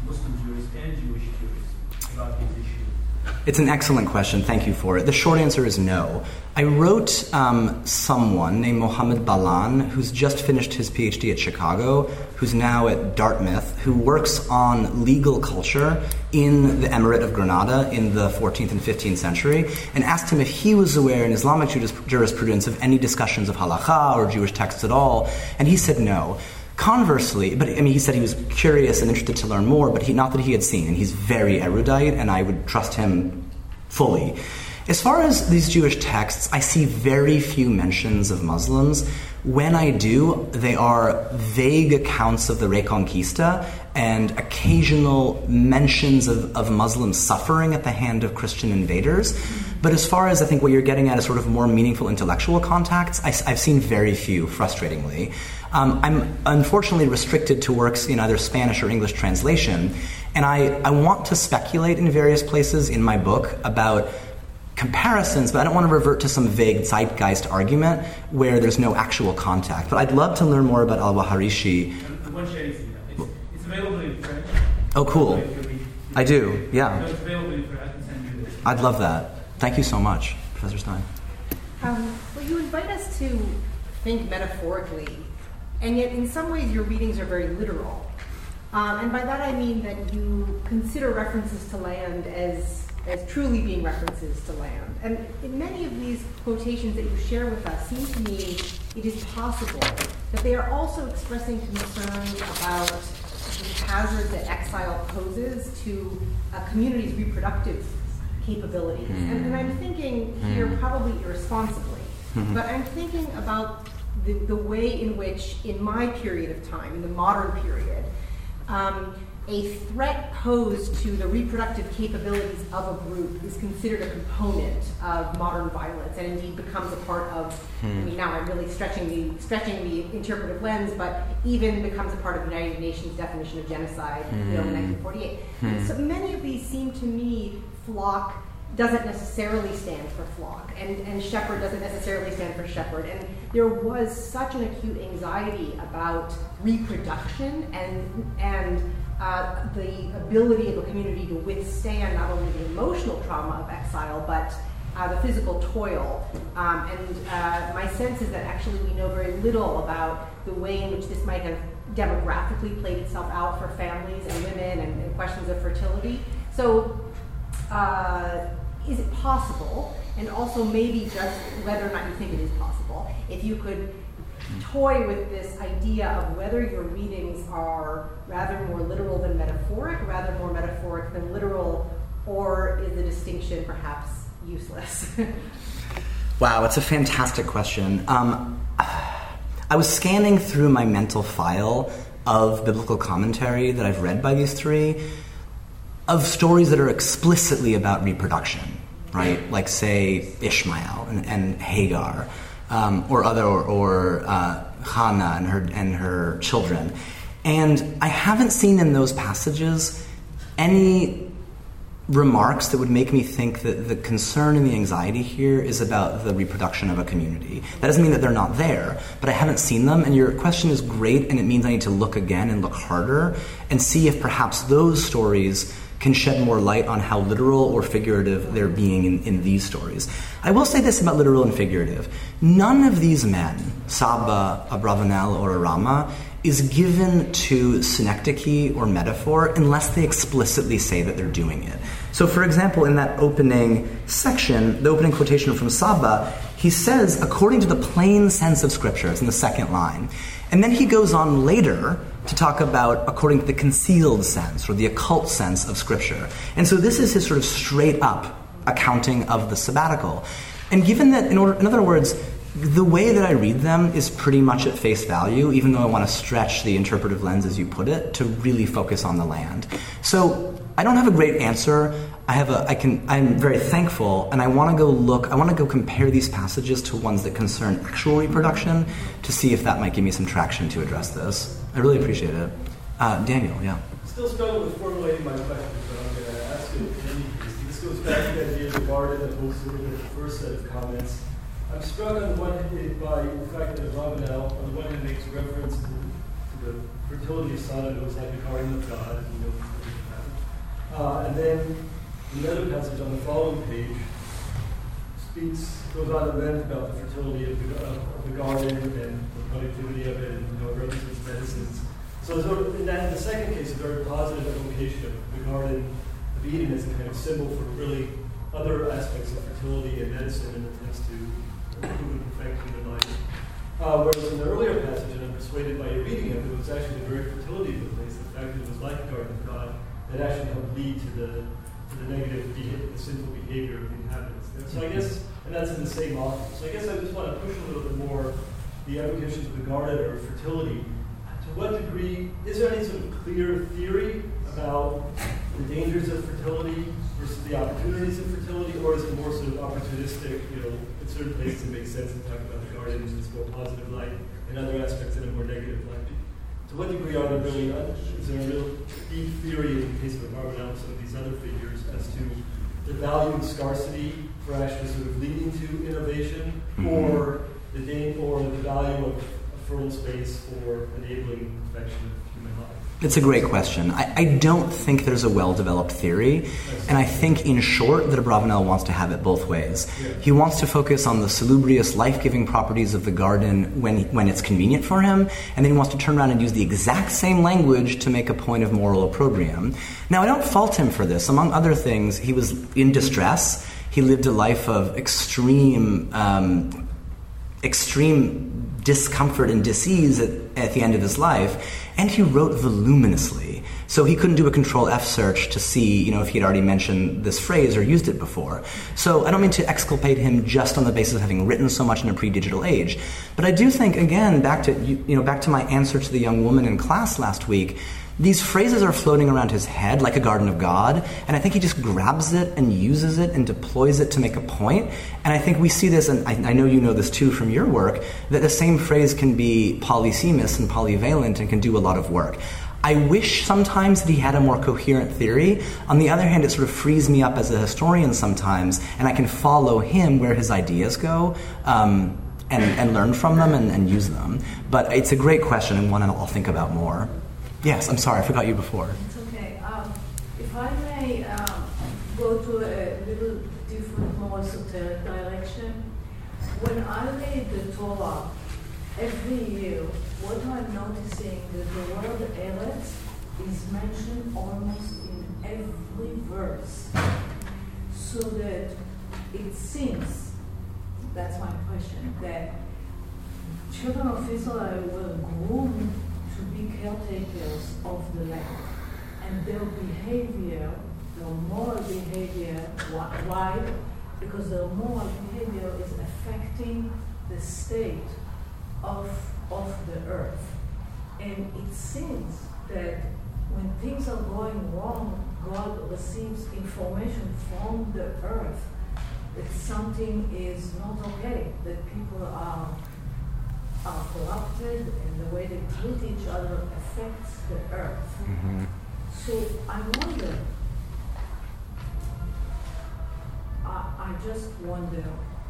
Muslim Jews and Jewish Jews about these issues? It's an excellent question. Thank you for it. The short answer is no. I wrote someone named Mohammed Balan, who's just finished his PhD at Chicago, who's now at Dartmouth, who works on legal culture in the Emirate of Granada in the 14th and 15th century, and asked him if he was aware in Islamic jurisprudence of any discussions of halakha or Jewish texts at all, and he said no. Conversely, but I mean, he said he was curious and interested to learn more, but not that he had seen, and he's very erudite, and I would trust him fully. As far as these Jewish texts, I see very few mentions of Muslims. When I do, they are vague accounts of the Reconquista and occasional mentions of Muslim suffering at the hand of Christian invaders. But as far as I think what you're getting at is sort of more meaningful intellectual contacts, I've seen very few, frustratingly. I'm unfortunately restricted to works in either Spanish or English translation, and I want to speculate in various places in my book about comparisons, but I don't want to revert to some vague zeitgeist argument where there's no actual contact. But I'd love to learn more about al-Waharishi. It's available in French. Oh, cool. I do, yeah. No, it's available in French. I can send you this. I'd love that. Thank you so much, Professor Stein. Well, you invite us to think metaphorically, and yet in some ways your readings are very literal. And by that I mean that you consider references to land as truly being references to land. And in many of these quotations that you share with us, seem to me it is possible that they are also expressing concern about the hazard that exile poses to a community's reproductive capabilities. And I'm thinking here probably irresponsibly, but I'm thinking about the way in which, in my period of time, in the modern period, a threat posed to the reproductive capabilities of a group is considered a component of modern violence, and indeed becomes a part of, I mean, now I'm really stretching the interpretive lens, but even becomes a part of the United Nations definition of genocide, in 1948. So many of these seem to me, flock doesn't necessarily stand for flock, and shepherd doesn't necessarily stand for shepherd. And there was such an acute anxiety about reproduction and the ability of a community to withstand not only the emotional trauma of exile, but the physical toil. And my sense is that actually we know very little about the way in which this might have demographically played itself out for families and women and questions of fertility. So is it possible, and also maybe just whether or not you think it is possible, if you could toy with this idea of whether your readings are rather more literal than metaphoric, rather more metaphoric than literal, or is the distinction perhaps useless? Wow, it's a fantastic question. I was scanning through my mental file of biblical commentary that I've read by these three, of stories that are explicitly about reproduction, right? Like, say, Ishmael and Hagar, or Hannah and her children. And I haven't seen in those passages any remarks that would make me think that the concern and the anxiety here is about the reproduction of a community. That doesn't mean that they're not there, but I haven't seen them, and your question is great, and it means I need to look again and look harder and see if perhaps those stories can shed more light on how literal or figurative they're being in these stories. I will say this about literal and figurative. None of these men, Saba, Abravanel, or Arama, is given to synecdoche or metaphor unless they explicitly say that they're doing it. So, for example, in that opening section, the opening quotation from Saba, he says, according to the plain sense of Scripture, it's in the second line. And then he goes on later to talk about according to the concealed sense or the occult sense of Scripture. And so this is his sort of straight-up accounting of the sabbatical. And given that, in other words, the way that I read them is pretty much at face value, even though I want to stretch the interpretive lens, as you put it, to really focus on the land. So I don't have a great answer. I'm very thankful, and I want to go compare these passages to ones that concern actual reproduction to see if that might give me some traction to address this. I really appreciate it. Daniel, yeah. Still struggling with formulating my question, but I'm going to ask it. This goes back to the idea of the garden that was in the first set of comments. I'm struck on the one hand by the fact that Ravenel, on the one hand, makes reference to the fertility of Sodom. It was like the garden of God, And then another passage on the following page goes on to rant about the fertility of the garden and the productivity of it, and it represents medicines. So in the second case, a very positive evocation of the Garden of Eden as a kind of symbol for really other aspects of fertility and medicine and attempts to improve and perfect human life. Whereas in the earlier passage, and I'm persuaded by your reading of it, was actually the very fertility of the place, the fact that it was like a garden of God, that actually helped lead to the negative behavior, the sinful behavior of the inhabitants. And so I guess, and that's in the same author. So I guess I just want to push a little bit more the evocations of the garden or fertility. To what degree, is there any sort of clear theory about the dangers of fertility versus the opportunities of fertility, or is it more sort of opportunistic, in certain places it makes sense to talk about the garden in this more positive light, and other aspects in a more negative light? To what degree are there really, is there a real deep theory in the case of Abravanel and some of these other figures as to the value of scarcity for actually sort of leading to innovation, or the value of a fertile space for enabling perfection of human life? It's a great question. I don't think there's a well-developed theory, and I think, in short, that Abravanel wants to have it both ways. Yeah. He wants to focus on the salubrious, life-giving properties of the garden when it's convenient for him, and then he wants to turn around and use the exact same language to make a point of moral opprobrium. Now, I don't fault him for this. Among other things, he was in distress. He lived a life of extreme discomfort and disease at the end of his life, and he wrote voluminously. So he couldn't do a Control F search to see, if he'd already mentioned this phrase or used it before. So I don't mean to exculpate him just on the basis of having written so much in a pre-digital age, but I do think, again, back to my answer to the young woman in class last week, these phrases are floating around his head like a garden of God, and I think he just grabs it and uses it and deploys it to make a point. And I think we see this, and I know you know this too from your work, that the same phrase can be polysemous and polyvalent and can do a lot of work. I wish sometimes that he had a more coherent theory. On the other hand, it sort of frees me up as a historian sometimes, and I can follow him where his ideas go, and learn from them and use them. But it's a great question, and one I'll think about more. Yes, I'm sorry, I forgot you before. It's okay. If I may go to a little different, more esoteric direction, when I read the Torah every year, what I'm noticing that the word Eretz is mentioned almost in every verse, so that it seems, that's my question, that children of Israel were groomed to be caretakers of the land, and their behavior, their moral behavior, why? Because their moral behavior is affecting the state of the earth. And it seems that when things are going wrong, God receives information from the earth that something is not okay, that people are corrupted, and the way they treat each other affects the earth. Mm-hmm. So I wonder, I just wonder,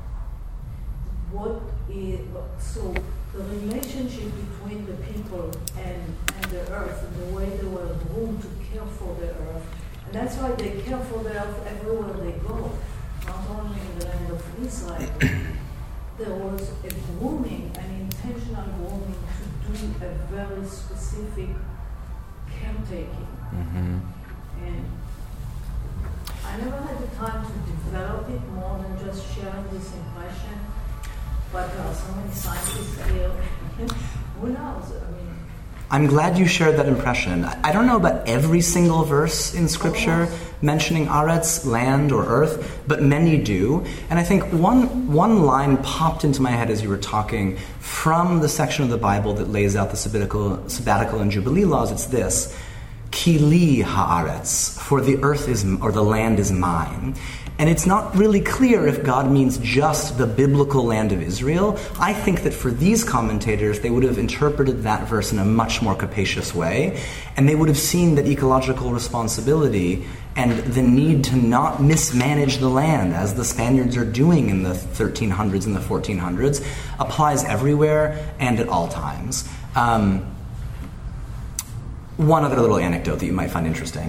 so the relationship between the people and the earth, and the way they were groomed to care for the earth, and that's why they care for the earth everywhere they go, not only in the land of Israel. There was a grooming, an intentional grooming to do a very specific caretaking. Mm-hmm. And I never had the time to develop it more than just sharing this impression, but there are so many scientists here. Who knows? I'm glad you shared that impression. I don't know about every single verse in Scripture mentioning Aretz, land or earth, but many do. And I think one line popped into my head as you were talking from the section of the Bible that lays out the sabbatical and Jubilee laws. It's this: Ki li haaretz, for the earth is, or the land is mine. And it's not really clear if God means just the biblical land of Israel. I think that for these commentators, they would have interpreted that verse in a much more capacious way, and they would have seen that ecological responsibility and the need to not mismanage the land, as the Spaniards are doing in the 1300s and the 1400s, applies everywhere and at all times. One other little anecdote that you might find interesting.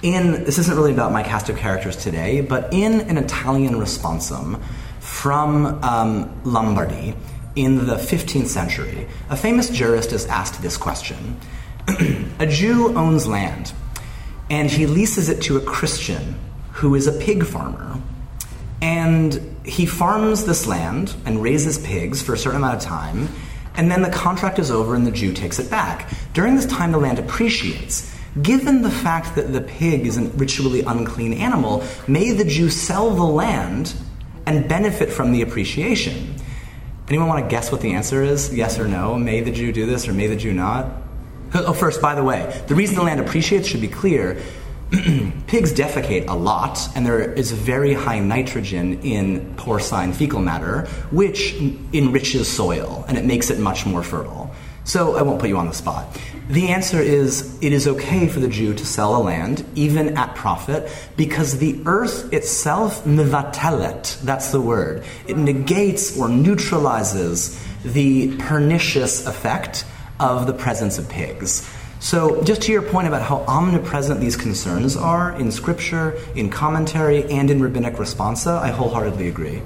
this isn't really about my cast of characters today, but in an Italian responsum from Lombardy in the 15th century, a famous jurist is asked this question. A Jew owns land, and he leases it to a Christian who is a pig farmer. And he farms this land and raises pigs for a certain amount of time, and then the contract is over and the Jew takes it back. During this time, the land appreciates. Given the fact that the pig is a ritually unclean animal, may the Jew sell the land and benefit from the appreciation? Anyone want to guess what the answer is? Yes or no? May the Jew do this or may the Jew not? Oh, first, by the way, the reason the land appreciates should be clear. Pigs defecate a lot, and there is very high nitrogen in porcine fecal matter, which enriches soil, and it makes it much more fertile. So I won't put you on the spot. The answer is, it is okay for the Jew to sell a land, even at profit, because the earth itself, mevatelet, that's the word. It negates or neutralizes the pernicious effect of the presence of pigs. So just to your point about how omnipresent these concerns are in scripture, in commentary, and in rabbinic responsa, I wholeheartedly agree.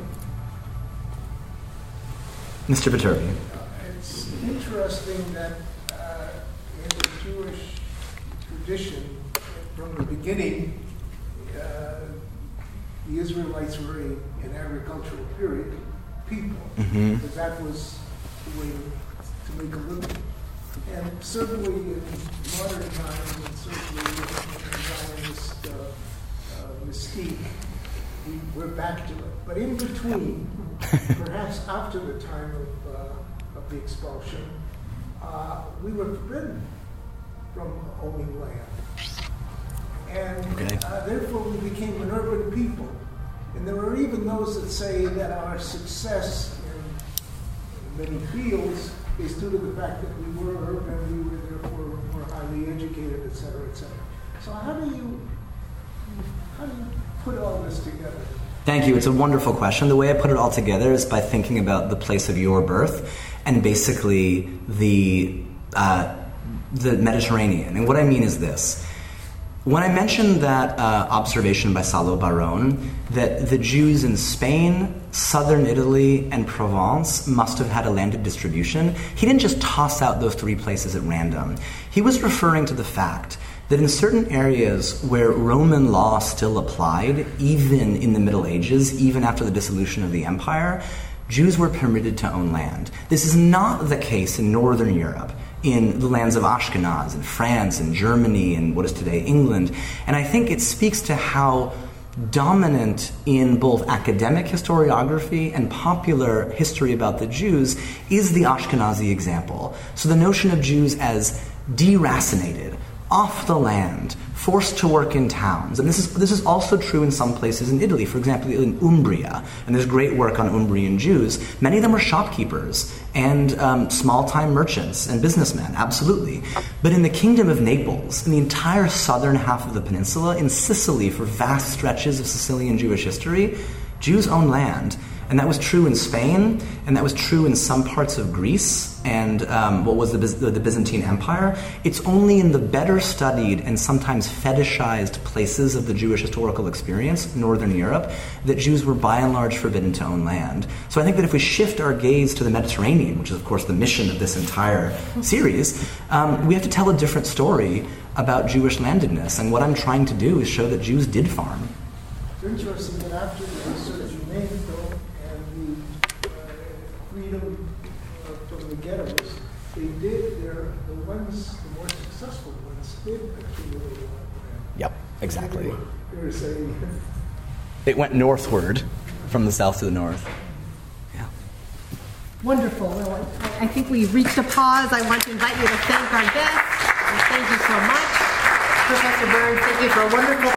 Mr. Viterbi. It's interesting that in the Jewish tradition, from the beginning, the Israelites were an agricultural period people, because that was the way to make a living. And certainly in modern times, and certainly in Zionist mystique, we're back to it. But in between, perhaps after the time of the expulsion, we were forbidden from owning land. And therefore we became an urban people. And there are even those that say that our success in many fields is due to the fact that we were urban, we were therefore more highly educated, et cetera, et cetera. So how do you put all this together? Thank you. It's a wonderful question. The way I put it all together is by thinking about the place of your birth and basically the Mediterranean. And what I mean is this. When I mentioned that observation by Salo Baron, that the Jews in Spain, southern Italy, and Provence must have had a landed distribution, he didn't just toss out those three places at random. He was referring to the fact that in certain areas where Roman law still applied, even in the Middle Ages, even after the dissolution of the empire, Jews were permitted to own land. This is not the case in Northern Europe, in the lands of Ashkenaz, in France, in Germany, and what is today England. And I think it speaks to how dominant in both academic historiography and popular history about the Jews is the Ashkenazi example. So the notion of Jews as deracinated, off the land, forced to work in towns. And this is also true in some places in Italy, for example, in Umbria. And there's great work on Umbrian Jews. Many of them were shopkeepers and small-time merchants and businessmen, absolutely. But in the Kingdom of Naples, in the entire southern half of the peninsula, in Sicily, for vast stretches of Sicilian Jewish history, Jews owned land. And that was true in Spain, and that was true in some parts of Greece and what was the Byzantine Empire. It's only in the better studied and sometimes fetishized places of the Jewish historical experience, Northern Europe, that Jews were by and large forbidden to own land. So I think that if we shift our gaze to the Mediterranean, which is of course the mission of this entire series, we have to tell a different story about Jewish landedness. And what I'm trying to do is show that Jews did farm. It's interesting that after the Risorgimento and the freedom from the ghettos, the more successful ones did accumulate a lot of land. Yep, exactly. They were saying It went northward from the south to the north. Yeah. Wonderful. Well, I think we've reached a pause. I want to invite you to thank our guests. And thank you so much. Professor Burns, thank you for a wonderful